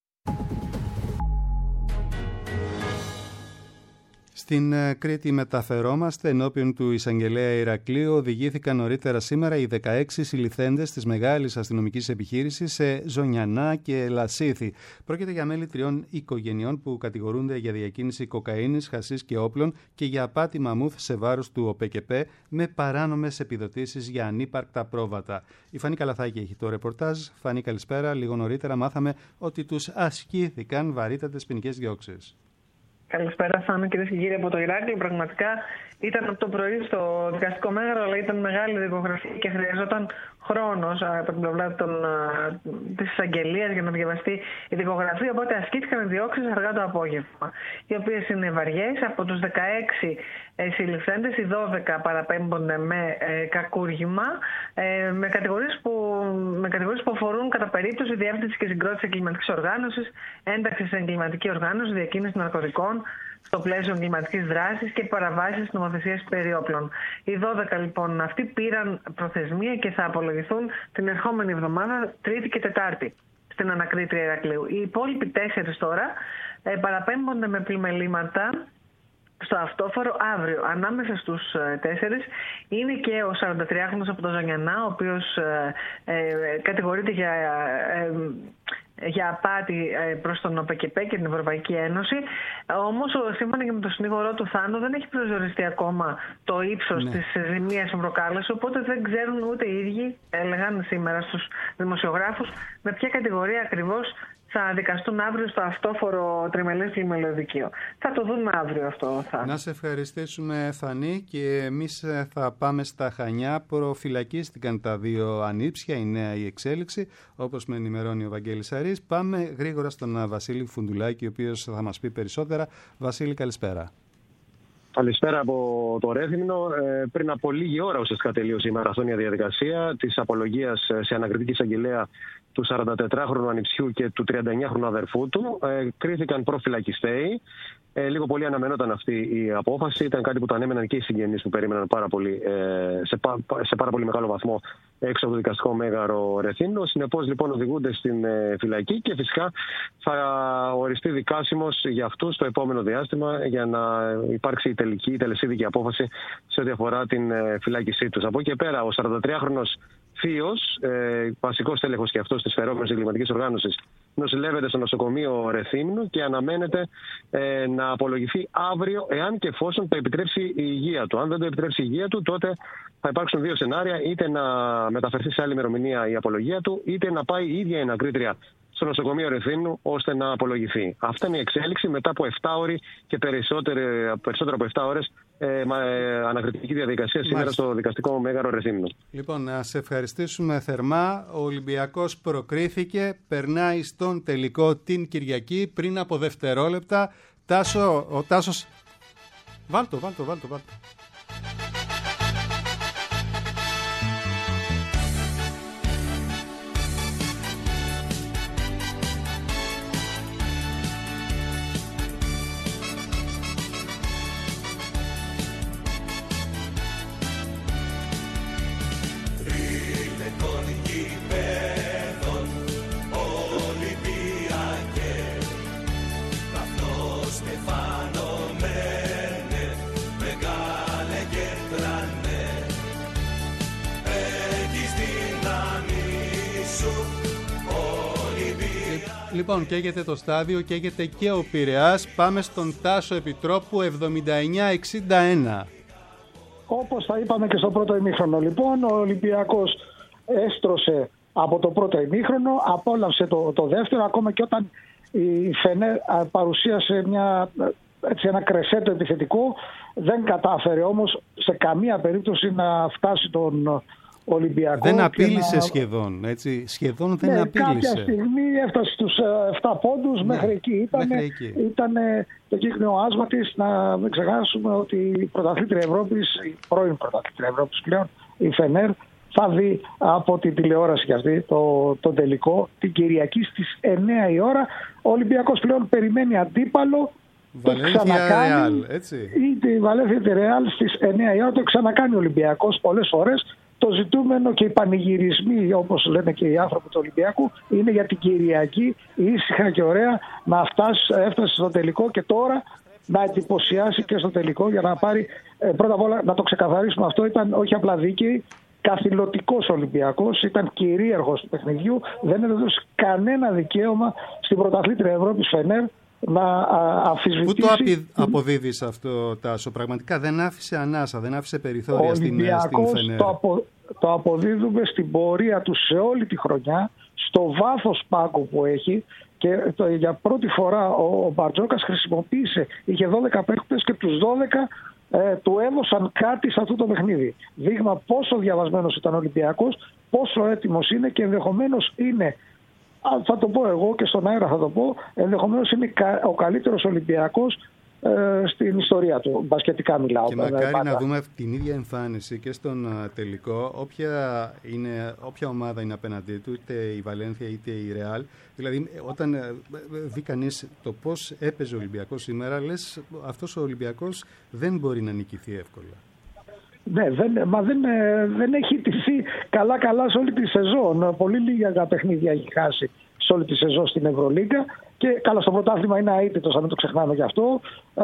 Στην Κρήτη μεταφερόμαστε. Ενώπιον του εισαγγελέα Ηρακλείου οδηγήθηκαν νωρίτερα σήμερα οι 16 συλληφθέντες της μεγάλης αστυνομικής επιχείρησης σε Ζωνιανά και Λασίθι. Πρόκειται για μέλη 3 οικογενειών που κατηγορούνται για διακίνηση κοκαίνης, χασίς και όπλων και για απάτη μαμούθ σε βάρος του ΟΠΕΚΕΠΕ με παράνομες επιδοτήσεις για ανύπαρκτα πρόβατα. Η Φανή Καλαθάκη έχει το ρεπορτάζ. Φανή, καλησπέρα. Λίγο νωρίτερα μάθαμε ότι τους ασκήθηκαν βαρύτατες ποινικές διώξεις.
Καλησπέρα, Θάνο, κυρίες και κύριοι από το Ηράκλειο. Πραγματικά ήταν από το πρωί στο δικαστικό μέγαρο, αλλά ήταν μεγάλη δικογραφία και χρειαζόταν χρόνος από την πλευρά της εισαγγελίας για να διαβαστεί η δικογραφία. Οπότε ασκήθηκαν οι διώξεις αργά το απόγευμα, οι οποίες είναι βαριές. Από τους 16 συλληφθέντες, οι 12 παραπέμπονται με κακούργημα, με κατηγορίες που αφορούν κατά περίπτωση διεύθυνση και συγκρότηση εγκληματικής οργάνωσης, ένταξη σε εγκληματική οργάνωση, διακίνηση ναρκωτικών στο πλαίσιο εγκληματικής δράσης και παραβάσεις της νομοθεσίας περί όπλων. Οι 12 λοιπόν αυτοί πήραν προθεσμία και θα απολογηθούν την ερχόμενη εβδομάδα, Τρίτη και Τετάρτη, στην ανακρίτρια Ηρακλείου. Οι υπόλοιποι 4 τώρα παραπέμπονται με πλημελήματα στο αυτόφορο αύριο. Ανάμεσα στους 4 είναι και ο 43χρονος από το Ζωνιανά, ο οποίος κατηγορείται για απάτη προς τον ΟΠΕΚΕΠΕ και την Ευρωπαϊκή Ένωση. Όμως, σύμφωνα και με τον συνήγορό του Θάνο, δεν έχει προσδιοριστεί ακόμα το ύψος της ζημίας που προκάλεσε, οπότε δεν ξέρουν ούτε οι ίδιοι, έλεγαν σήμερα στους δημοσιογράφους, με ποια κατηγορία ακριβώς
θα δικαστούν αύριο στο αυτόφορο τριμελές λιμελιωδικείο. Θα το δούμε αύριο αυτό.
Να σε ευχαριστήσουμε, Θανή, και εμείς θα πάμε στα Χανιά. Προφυλακίστηκαν τα 2 ανήψια, η νέα η εξέλιξη, όπως με ενημερώνει ο Βαγγέλης Αρής. Πάμε γρήγορα στον Βασίλη Φουντουλάκη, ο οποίος θα μας πει περισσότερα. Βασίλη, καλησπέρα.
Καλησπέρα από το Ρέθυμνο. Πριν από λίγη ώρα ουσιαστικά τελείωσε η μαραθώνια διαδικασία της απολογίας σε ανακριτική εισαγγελέα του 44χρονου ανιψιού και του 39χρονου αδερφού του. Κρίθηκαν προφυλακιστέοι. Λίγο πολύ αναμενόταν αυτή η απόφαση. Ήταν κάτι που το ανέμεναν και οι συγγενείς που περίμεναν σε πάρα πολύ μεγάλο βαθμό έξω από το δικαστικό μέγαρο Ρεθύμνο. Συνεπώς λοιπόν οδηγούνται στην φυλακή και φυσικά θα οριστεί δικάσιμος για αυτούς το επόμενο διάστημα για να υπάρξει η τελεσίδικη απόφαση σε ό,τι αφορά την φυλάκισή τους. Από εκεί και πέρα, ο 43χρονος θείος, βασικός τέλεχος και αυτός της φερόμενης εγκληματικής οργάνωσης, νοσηλεύεται στο νοσοκομείο Ρεθύμνου και αναμένεται να απολογηθεί αύριο, εάν και εφόσον το επιτρέψει η υγεία του. Αν δεν το επιτρέψει η υγεία του, τότε θα υπάρξουν 2 σενάρια: είτε να μεταφερθεί σε άλλη ημερομηνία η απολογία του, είτε να πάει η ίδια η ανακρίτρια στο νοσοκομείο Ρεθύμνου ώστε να απολογηθεί. Αυτή είναι η εξέλιξη μετά από 7 ώρες και περισσότερο από 7 ώρες ανακριτική διαδικασία σήμερα στο δικαστικό μέγαρο Ρεθύμνου.
Λοιπόν, να σε ευχαριστήσουμε θερμά. Ο Ολυμπιακός προκρίθηκε, περνάει στον τελικό την Κυριακή πριν από δευτερόλεπτα. Τάσο, ο Τάσος... Βάλτο. Λοιπόν, καίγεται το στάδιο, καίγεται και ο Πειραιάς. Πάμε στον Τάσο Επιτρόπου, 79-61.
Όπως θα είπαμε και στο πρώτο ημίχρονο, λοιπόν, ο Ολυμπιακός έστρωσε από το πρώτο ημίχρονο, απόλαυσε το δεύτερο, ακόμα και όταν η Φενέρ παρουσίασε ένα κρεσέτο επιθετικό, δεν κατάφερε όμως σε καμία περίπτωση να φτάσει τον Ολυμπιακό.
Δεν απείλησε σχεδόν, έτσι. Σχεδόν δεν απείλησε.
Κάποια στιγμή έφτασε στους 7 πόντους, μέχρι εκεί ήταν το κύκνιο άσμα της. Να μην ξεχάσουμε ότι η πρωταθλήτρια Ευρώπης, η πρώην πρωταθλήτρια Ευρώπης πλέον, η Φενέρ, θα δει από την τηλεόραση και αυτή το τελικό την Κυριακή στις 9 η ώρα. Ο Ολυμπιακός πλέον περιμένει αντίπαλο.
Βαλένθια Ρεάλ, έτσι.
Η Βαλένθια Ρεάλ στις 9 η ώρα το ξανακάνει ο Ολυμπιακός πολλές φορές. Το ζητούμενο και οι πανηγυρισμοί, όπως λένε και οι άνθρωποι του Ολυμπιακού, είναι για την Κυριακή ήσυχα και ωραία να έφτασε στο τελικό και τώρα να εντυπωσιάσει και στο τελικό για να πάρει, πρώτα απ' όλα να το ξεκαθαρίσουμε αυτό, ήταν όχι απλά δίκαιη, καθηλωτικός Ολυμπιακός, ήταν κυρίαρχος του παιχνιδιού, δεν έδωσε κανένα δικαίωμα στην πρωταθλήτρια Ευρώπης Φενέρ να αμφισβητήσει.
Πού το αποδίδεις αυτό, Τάσο? Πραγματικά δεν άφησε ανάσα, δεν άφησε περιθώρια στην Φενέρ.
Το αποδίδουμε στην πορεία του σε όλη τη χρονιά, στο βάθος πάγκου που έχει, και για πρώτη φορά ο Μπαρτζόκας χρησιμοποίησε, είχε 12 παίκτες και τους 12 του έδωσαν κάτι σε αυτό το παιχνίδι. Δείγμα πόσο διαβασμένος ήταν ο Ολυμπιακός, πόσο έτοιμος είναι και ενδεχομένως είναι, θα το πω εγώ και στον αέρα θα το πω, ενδεχομένως είναι ο καλύτερος Ολυμπιακός στην ιστορία του. Μπασκετικά μιλάω.
Και μακάρι να δούμε την ίδια εμφάνιση και στον τελικό, όποια ομάδα είναι απέναντί του, είτε η Βαλένθια είτε η Ρεάλ. Δηλαδή, όταν δει κανείς το πώς έπαιζε ο Ολυμπιακός σήμερα, λες αυτός ο Ολυμπιακός δεν μπορεί να νικηθεί εύκολα.
Ναι, δεν έχει τηθεί καλά σε όλη τη σεζόν. Πολύ λίγα παιχνίδια έχει χάσει σε όλη τη σεζόν στην Ευρωλίγκα. Και καλά, στο πρωτάθλημα είναι αίτητος, αν μην το ξεχνάμε γι' αυτό.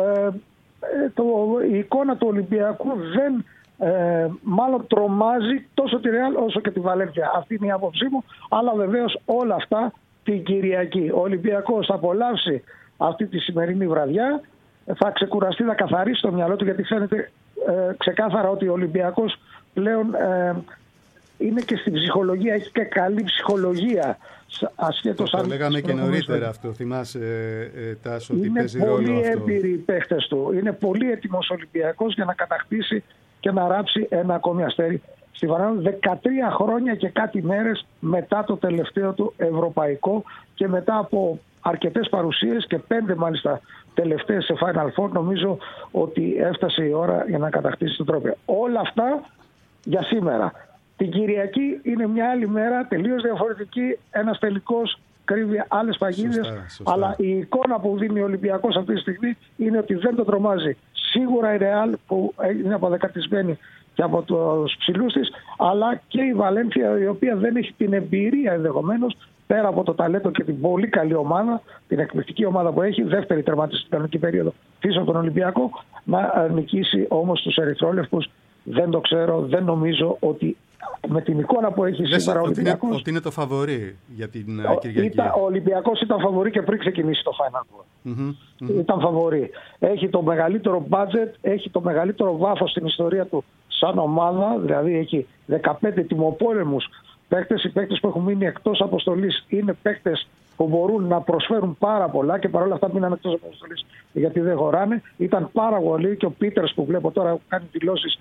Η εικόνα του Ολυμπιακού μάλλον τρομάζει τόσο τη Ρεάλ όσο και τη Βαλένθια. Αυτή είναι η άποψή μου. Αλλά βεβαίως όλα αυτά την Κυριακή. Ο Ολυμπιακός θα απολαύσει αυτή τη σημερινή βραδιά. Θα ξεκουραστεί, θα καθαρίσει το μυαλό του, γιατί φαίνεται ξεκάθαρα ότι ο Ολυμπιακός πλέον είναι και στην ψυχολογία, έχει και καλή ψυχολογία. Ασχέτως
το λέγαμε και νωρίτερα αυτό, θυμάσαι Τάσο, ότι παίζει ρόλο αυτό.
Είναι πολύ έμπειροι οι παίχτες του. Είναι πολύ έτοιμος Ολυμπιακός για να κατακτήσει και να ράψει ένα ακόμη αστέρι στη Βαρκελόνη 13 χρόνια και κάτι μέρες μετά το τελευταίο του ευρωπαϊκό και μετά από αρκετές παρουσίες και 5 μάλιστα τελευταίες σε Final Four. Νομίζω ότι έφτασε η ώρα για να κατακτήσει το τρόπαιο. Όλα αυτά για σήμερα. Την Κυριακή είναι μια άλλη μέρα, τελείως διαφορετική, ένας τελικός κρύβει άλλες παγίδες, αλλά η εικόνα που δίνει ο Ολυμπιακός αυτή τη στιγμή είναι ότι δεν το τρομάζει. Σίγουρα η Ρεάλ που είναι αποδεκατισμένη και από τους ψηλούς της, αλλά και η Βαλένθια, η οποία δεν έχει την εμπειρία ενδεχομένως, πέρα από το ταλέντο και την πολύ καλή ομάδα, την εκπληκτική ομάδα που έχει, δεύτερη τερματιστή στην κανονική περίοδο πίσω από τον Ολυμπιακό, να νικήσει όμως τους ερυθρόλευκους. Δεν το ξέρω, δεν νομίζω ότι με την εικόνα που έχει σήμερα ο Ολυμπιακός...
Ότι είναι το φαβορί για την Κυριακή.
Ο Ολυμπιακός ήταν φαβορί και πριν ξεκινήσει το Final Four. Ήταν φαβορί. Έχει το μεγαλύτερο budget, έχει το μεγαλύτερο βάθος στην ιστορία του σαν ομάδα, δηλαδή έχει 15 τιμοπόλεμους παίκτες. Οι παίκτες που έχουν μείνει εκτός αποστολής είναι παίκτες που μπορούν να προσφέρουν πάρα πολλά και παρόλα αυτά μείναν εκτός αποστολής γιατί δεν χωράνε. Ήταν πάρα πολύ και ο Πίτερς που βλέπω τώρα κάνει δηλώσεις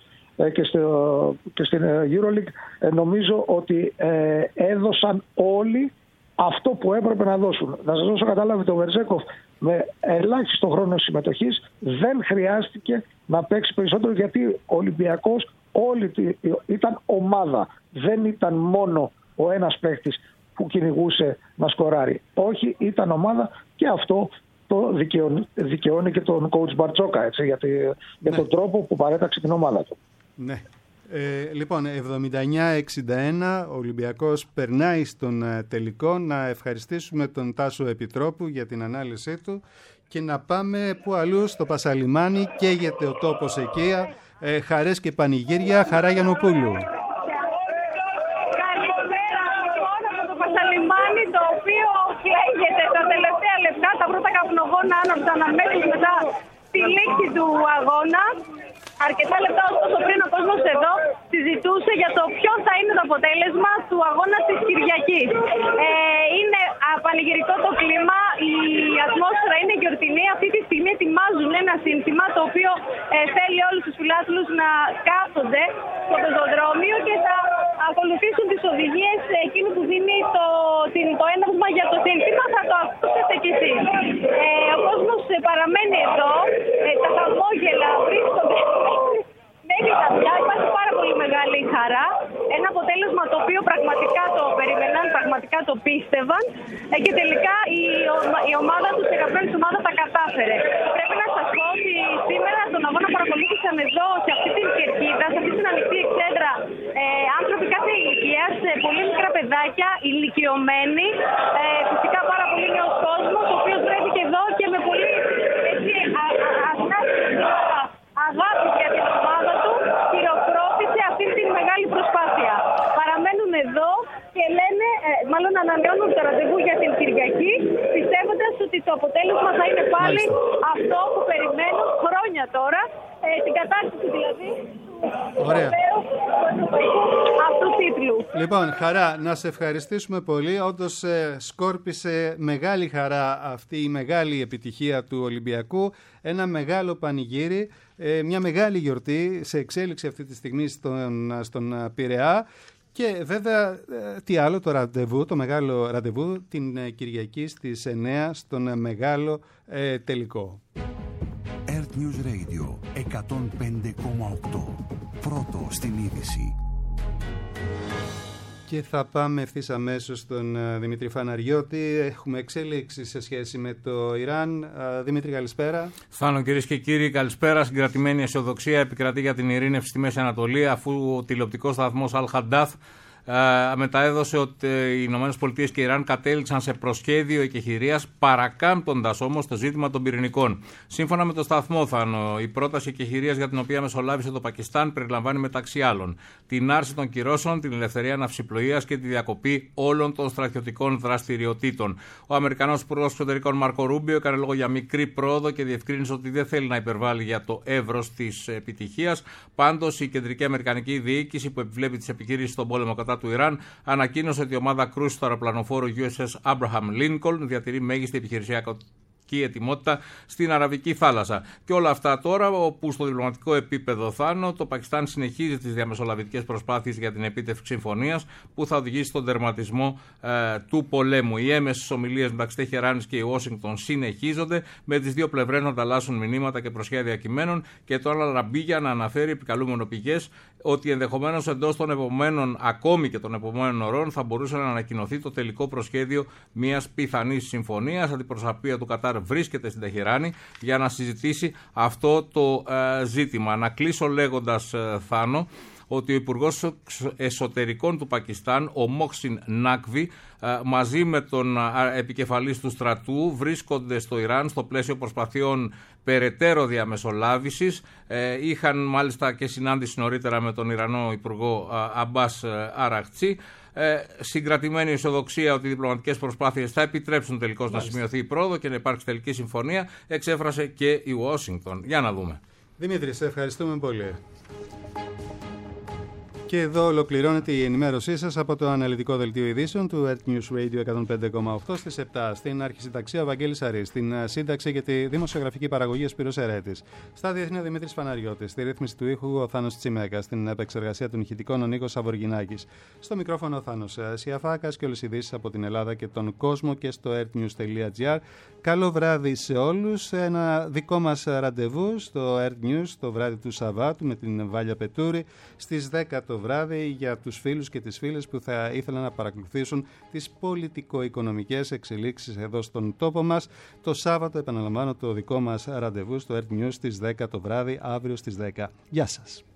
και στην EuroLeague, νομίζω ότι έδωσαν όλοι αυτό που έπρεπε να δώσουν. Να σας δώσω κατάλαβη, το Βερζέκοφ με ελάχιστο χρόνο συμμετοχής δεν χρειάστηκε να παίξει περισσότερο γιατί ο Ολυμπιακός ήταν ομάδα. Δεν ήταν μόνο ο ένας παίκτης που κυνηγούσε να σκοράρει. Όχι, ήταν ομάδα και αυτό το δικαιώνει και τον coach Μπαρτζόκα, έτσι, για τον τρόπο που παρέταξε την ομάδα του.
Ναι. Λοιπόν, 79-61 ο Ολυμπιακός περνάει στον τελικό. Να ευχαριστήσουμε τον Τάσο Επιτρόπου για την ανάλυση του και να πάμε που αλλού, στο Πασαλιμάνι. Καίγεται ο τόπος εκεί, χαρές και πανηγύρια. Χαρά Γιαννοπούλου.
Καλησπέρα λοιπόν από το Πασαλιμάνι, το οποίο καίγεται τα τελευταία λεπτά. Τα πρώτα καπνογόνα άναψαν αμέσως μετά τη λήξη του αγώνα. Αρκετά λεπτά ωστόσο πριν ο κόσμος εδώ συζητούσε για το ποιο θα είναι το αποτέλεσμα του αγώνα της Κυριακής. Είναι πανηγυρικό το κλίμα, η ατμόσφαιρα είναι γιορτινή. Αυτή τη στιγμή ετοιμάζουν ένα σύνθημα το οποίο θέλει όλους τους φιλάθλους να κάθονται στο πεζοδρόμιο και θα ακολουθήσουν τις οδηγίες εκείνου που δίνει το έναυσμα για το σύνθημα. Θα το ακούσετε κι εσείς. Ο κόσμος παραμένει εδώ, τα χαμόγελα βρίσκονται μέχρι τα πια. Υπάρχει πάρα πολύ μεγάλη χαρά. Ένα αποτέλεσμα το οποίο πραγματικά το περίμεναν, πραγματικά το πίστευαν και τελικά η ομάδα τους, η αγαπημένη ομάδα, τα κατάφερε. Πρέπει να σας πω ότι σήμερα τον αγώνα παρακολούθησαν εδώ, σε αυτή την κερκίδα, σε αυτή την ανοιχτή εξέδρα, άνθρωποι κάθε ηλικίας, πολύ μικρά παιδάκια, ηλικιωμένοι, φυσικά πάρα πολύ νέος κόσμος, ο οποίος βρέθηκε εδώ και με πολύ αγάπη για την ομάδα του χειροκρότησε αυτή την μεγάλη προσπάθεια. Παραμένουν εδώ και λένε, μάλλον ανανεώνουν το ραντεβού για την Κυριακή, πιστεύοντας ότι το αποτέλεσμα θα είναι πάλι αυτό που περιμένουν χρόνια τώρα, την κατάκτηση δηλαδή αυτού τίτλου.
Λοιπόν, Χαρά, να σε ευχαριστήσουμε πολύ. Όντως σκόρπισε μεγάλη χαρά αυτή η μεγάλη επιτυχία του Ολυμπιακού. Ένα μεγάλο πανηγύρι, μια μεγάλη γιορτή σε εξέλιξη αυτή τη στιγμή στον Πειραιά. Και βέβαια, τι άλλο, το μεγάλο ραντεβού την Κυριακή στις 9 στον μεγάλο τελικό.
Earth News Radio 105,8. Πρώτο στην είδηση.
Και θα πάμε ευθύς αμέσως στον Δημήτρη Φαναριώτη. Έχουμε εξέλιξη σε σχέση με το Ιράν. Δημήτρη, καλησπέρα.
Φάνο, κυρίες και κύριοι, καλησπέρα. Συγκρατημένη αισιοδοξία επικρατεί για την ειρήνευση στη Μέση Ανατολή, αφού ο τηλεοπτικός σταθμός Al-Haddath μεταέδωσε ότι οι ΗΠΑ και η Ιράν κατέληξαν σε προσχέδιο εκεχηρίας, παρακάμπτοντας όμως το ζήτημα των πυρηνικών. Σύμφωνα με το σταθμό Θάνο, η πρόταση εκεχηρίας για την οποία μεσολάβησε το Πακιστάν περιλαμβάνει μεταξύ άλλων την άρση των κυρώσεων, την ελευθερία ναυσιπλοείας και τη διακοπή όλων των στρατιωτικών δραστηριοτήτων. Ο Αμερικανός Υπουργός Εξωτερικών Μάρκο Ρούμπιο έκανε λόγο για μικρή πρόοδο και διευκρίνησε ότι δεν θέλει να υπερβάλλει για το εύρος της επιτυχίας. Πάντως, η κεντρική αμερικανική διοίκηση που επιβλέπει τις επιχειρήσεις στον πόλεμο κατά του Ιράν ανακοίνωσε ότι η ομάδα κρούσης του αεροπλανοφόρου USS Abraham Lincoln διατηρεί μέγιστη επιχειρησιακή ετοιμότητα στην Αραβική θάλασσα. Και όλα αυτά τώρα, όπου στο διπλωματικό επίπεδο Θάνο, το Πακιστάν συνεχίζει τις διαμεσολαβητικές προσπάθειες για την επίτευξη συμφωνίας που θα οδηγήσει στον τερματισμό του πολέμου. Οι έμεσες ομιλίες μεταξύ Τεχεράνης και η Ουάσιγκτον συνεχίζονται, με τις δύο πλευρές να ανταλλάσσουν μηνύματα και προσχέδια κειμένων, και το Αλ-Αραμπίγια να αναφέρει επικαλούμενο πηγές ότι ενδεχομένως εντός των επομένων, ακόμη και των επομένων ωρών, θα μπορούσε να ανακοινωθεί το τελικό προσχέδιο μιας πιθανής συμφωνίας. Αντιπροσωπεία του Κατάρ βρίσκεται στην Τεχεράνη για να συζητήσει αυτό το ζήτημα. Να κλείσω λέγοντας, Θάνο, ότι ο Υπουργός Εσωτερικών του Πακιστάν, ο Μόχσιν Νάκβι, μαζί με τον επικεφαλής του στρατού, βρίσκονται στο Ιράν στο πλαίσιο προσπαθειών περαιτέρω διαμεσολάβησης. Είχαν μάλιστα και συνάντηση νωρίτερα με τον Ιρανό Υπουργό Αμπάς Αραχτσί. Συγκρατημένη αισιοδοξία ότι οι διπλωματικές προσπάθειες θα επιτρέψουν τελικώς να σημειωθεί η πρόοδο και να υπάρξει τελική συμφωνία, εξέφρασε και η Ουάσιγκτον. Για να δούμε.
Δημήτρη, σε ευχαριστούμε πολύ. Και εδώ ολοκληρώνεται η ενημέρωσή σας από το αναλυτικό δελτίο ειδήσεων του Earth News Radio 105,8 στις 7. Στην αρχισυνταξία ο Βαγγέλης Αρής, στην σύνταξη για τη δημοσιογραφική παραγωγή ο Σπύρος Ερέτης, στα διεθνή ο Δημήτρης Παναγιώτης, στη ρύθμιση του ήχου ο Θάνος Τσιμέκας, στην επεξεργασία των ηχητικών ο Νίκος Σαβοργινάκης, στο μικρόφωνο ο Θάνος Σιαφάκας και όλες οι ειδήσεις από την Ελλάδα και τον κόσμο και στο earthnews.gr. Καλό βράδυ σε όλους. Ένα δικό μας ραντεβού στο Earth News το βράδυ του Σαββάτου με την Βάλια Πετούρη στις 10 το βράδυ για τους φίλους και τις φίλες που θα ήθελαν να παρακολουθήσουν τις πολιτικο-οικονομικές εξελίξεις εδώ στον τόπο μας. Το Σάββατο, επαναλαμβάνω, το δικό μας ραντεβού στο Earth News στις 10 το βράδυ, αύριο στις 10. Γεια σας.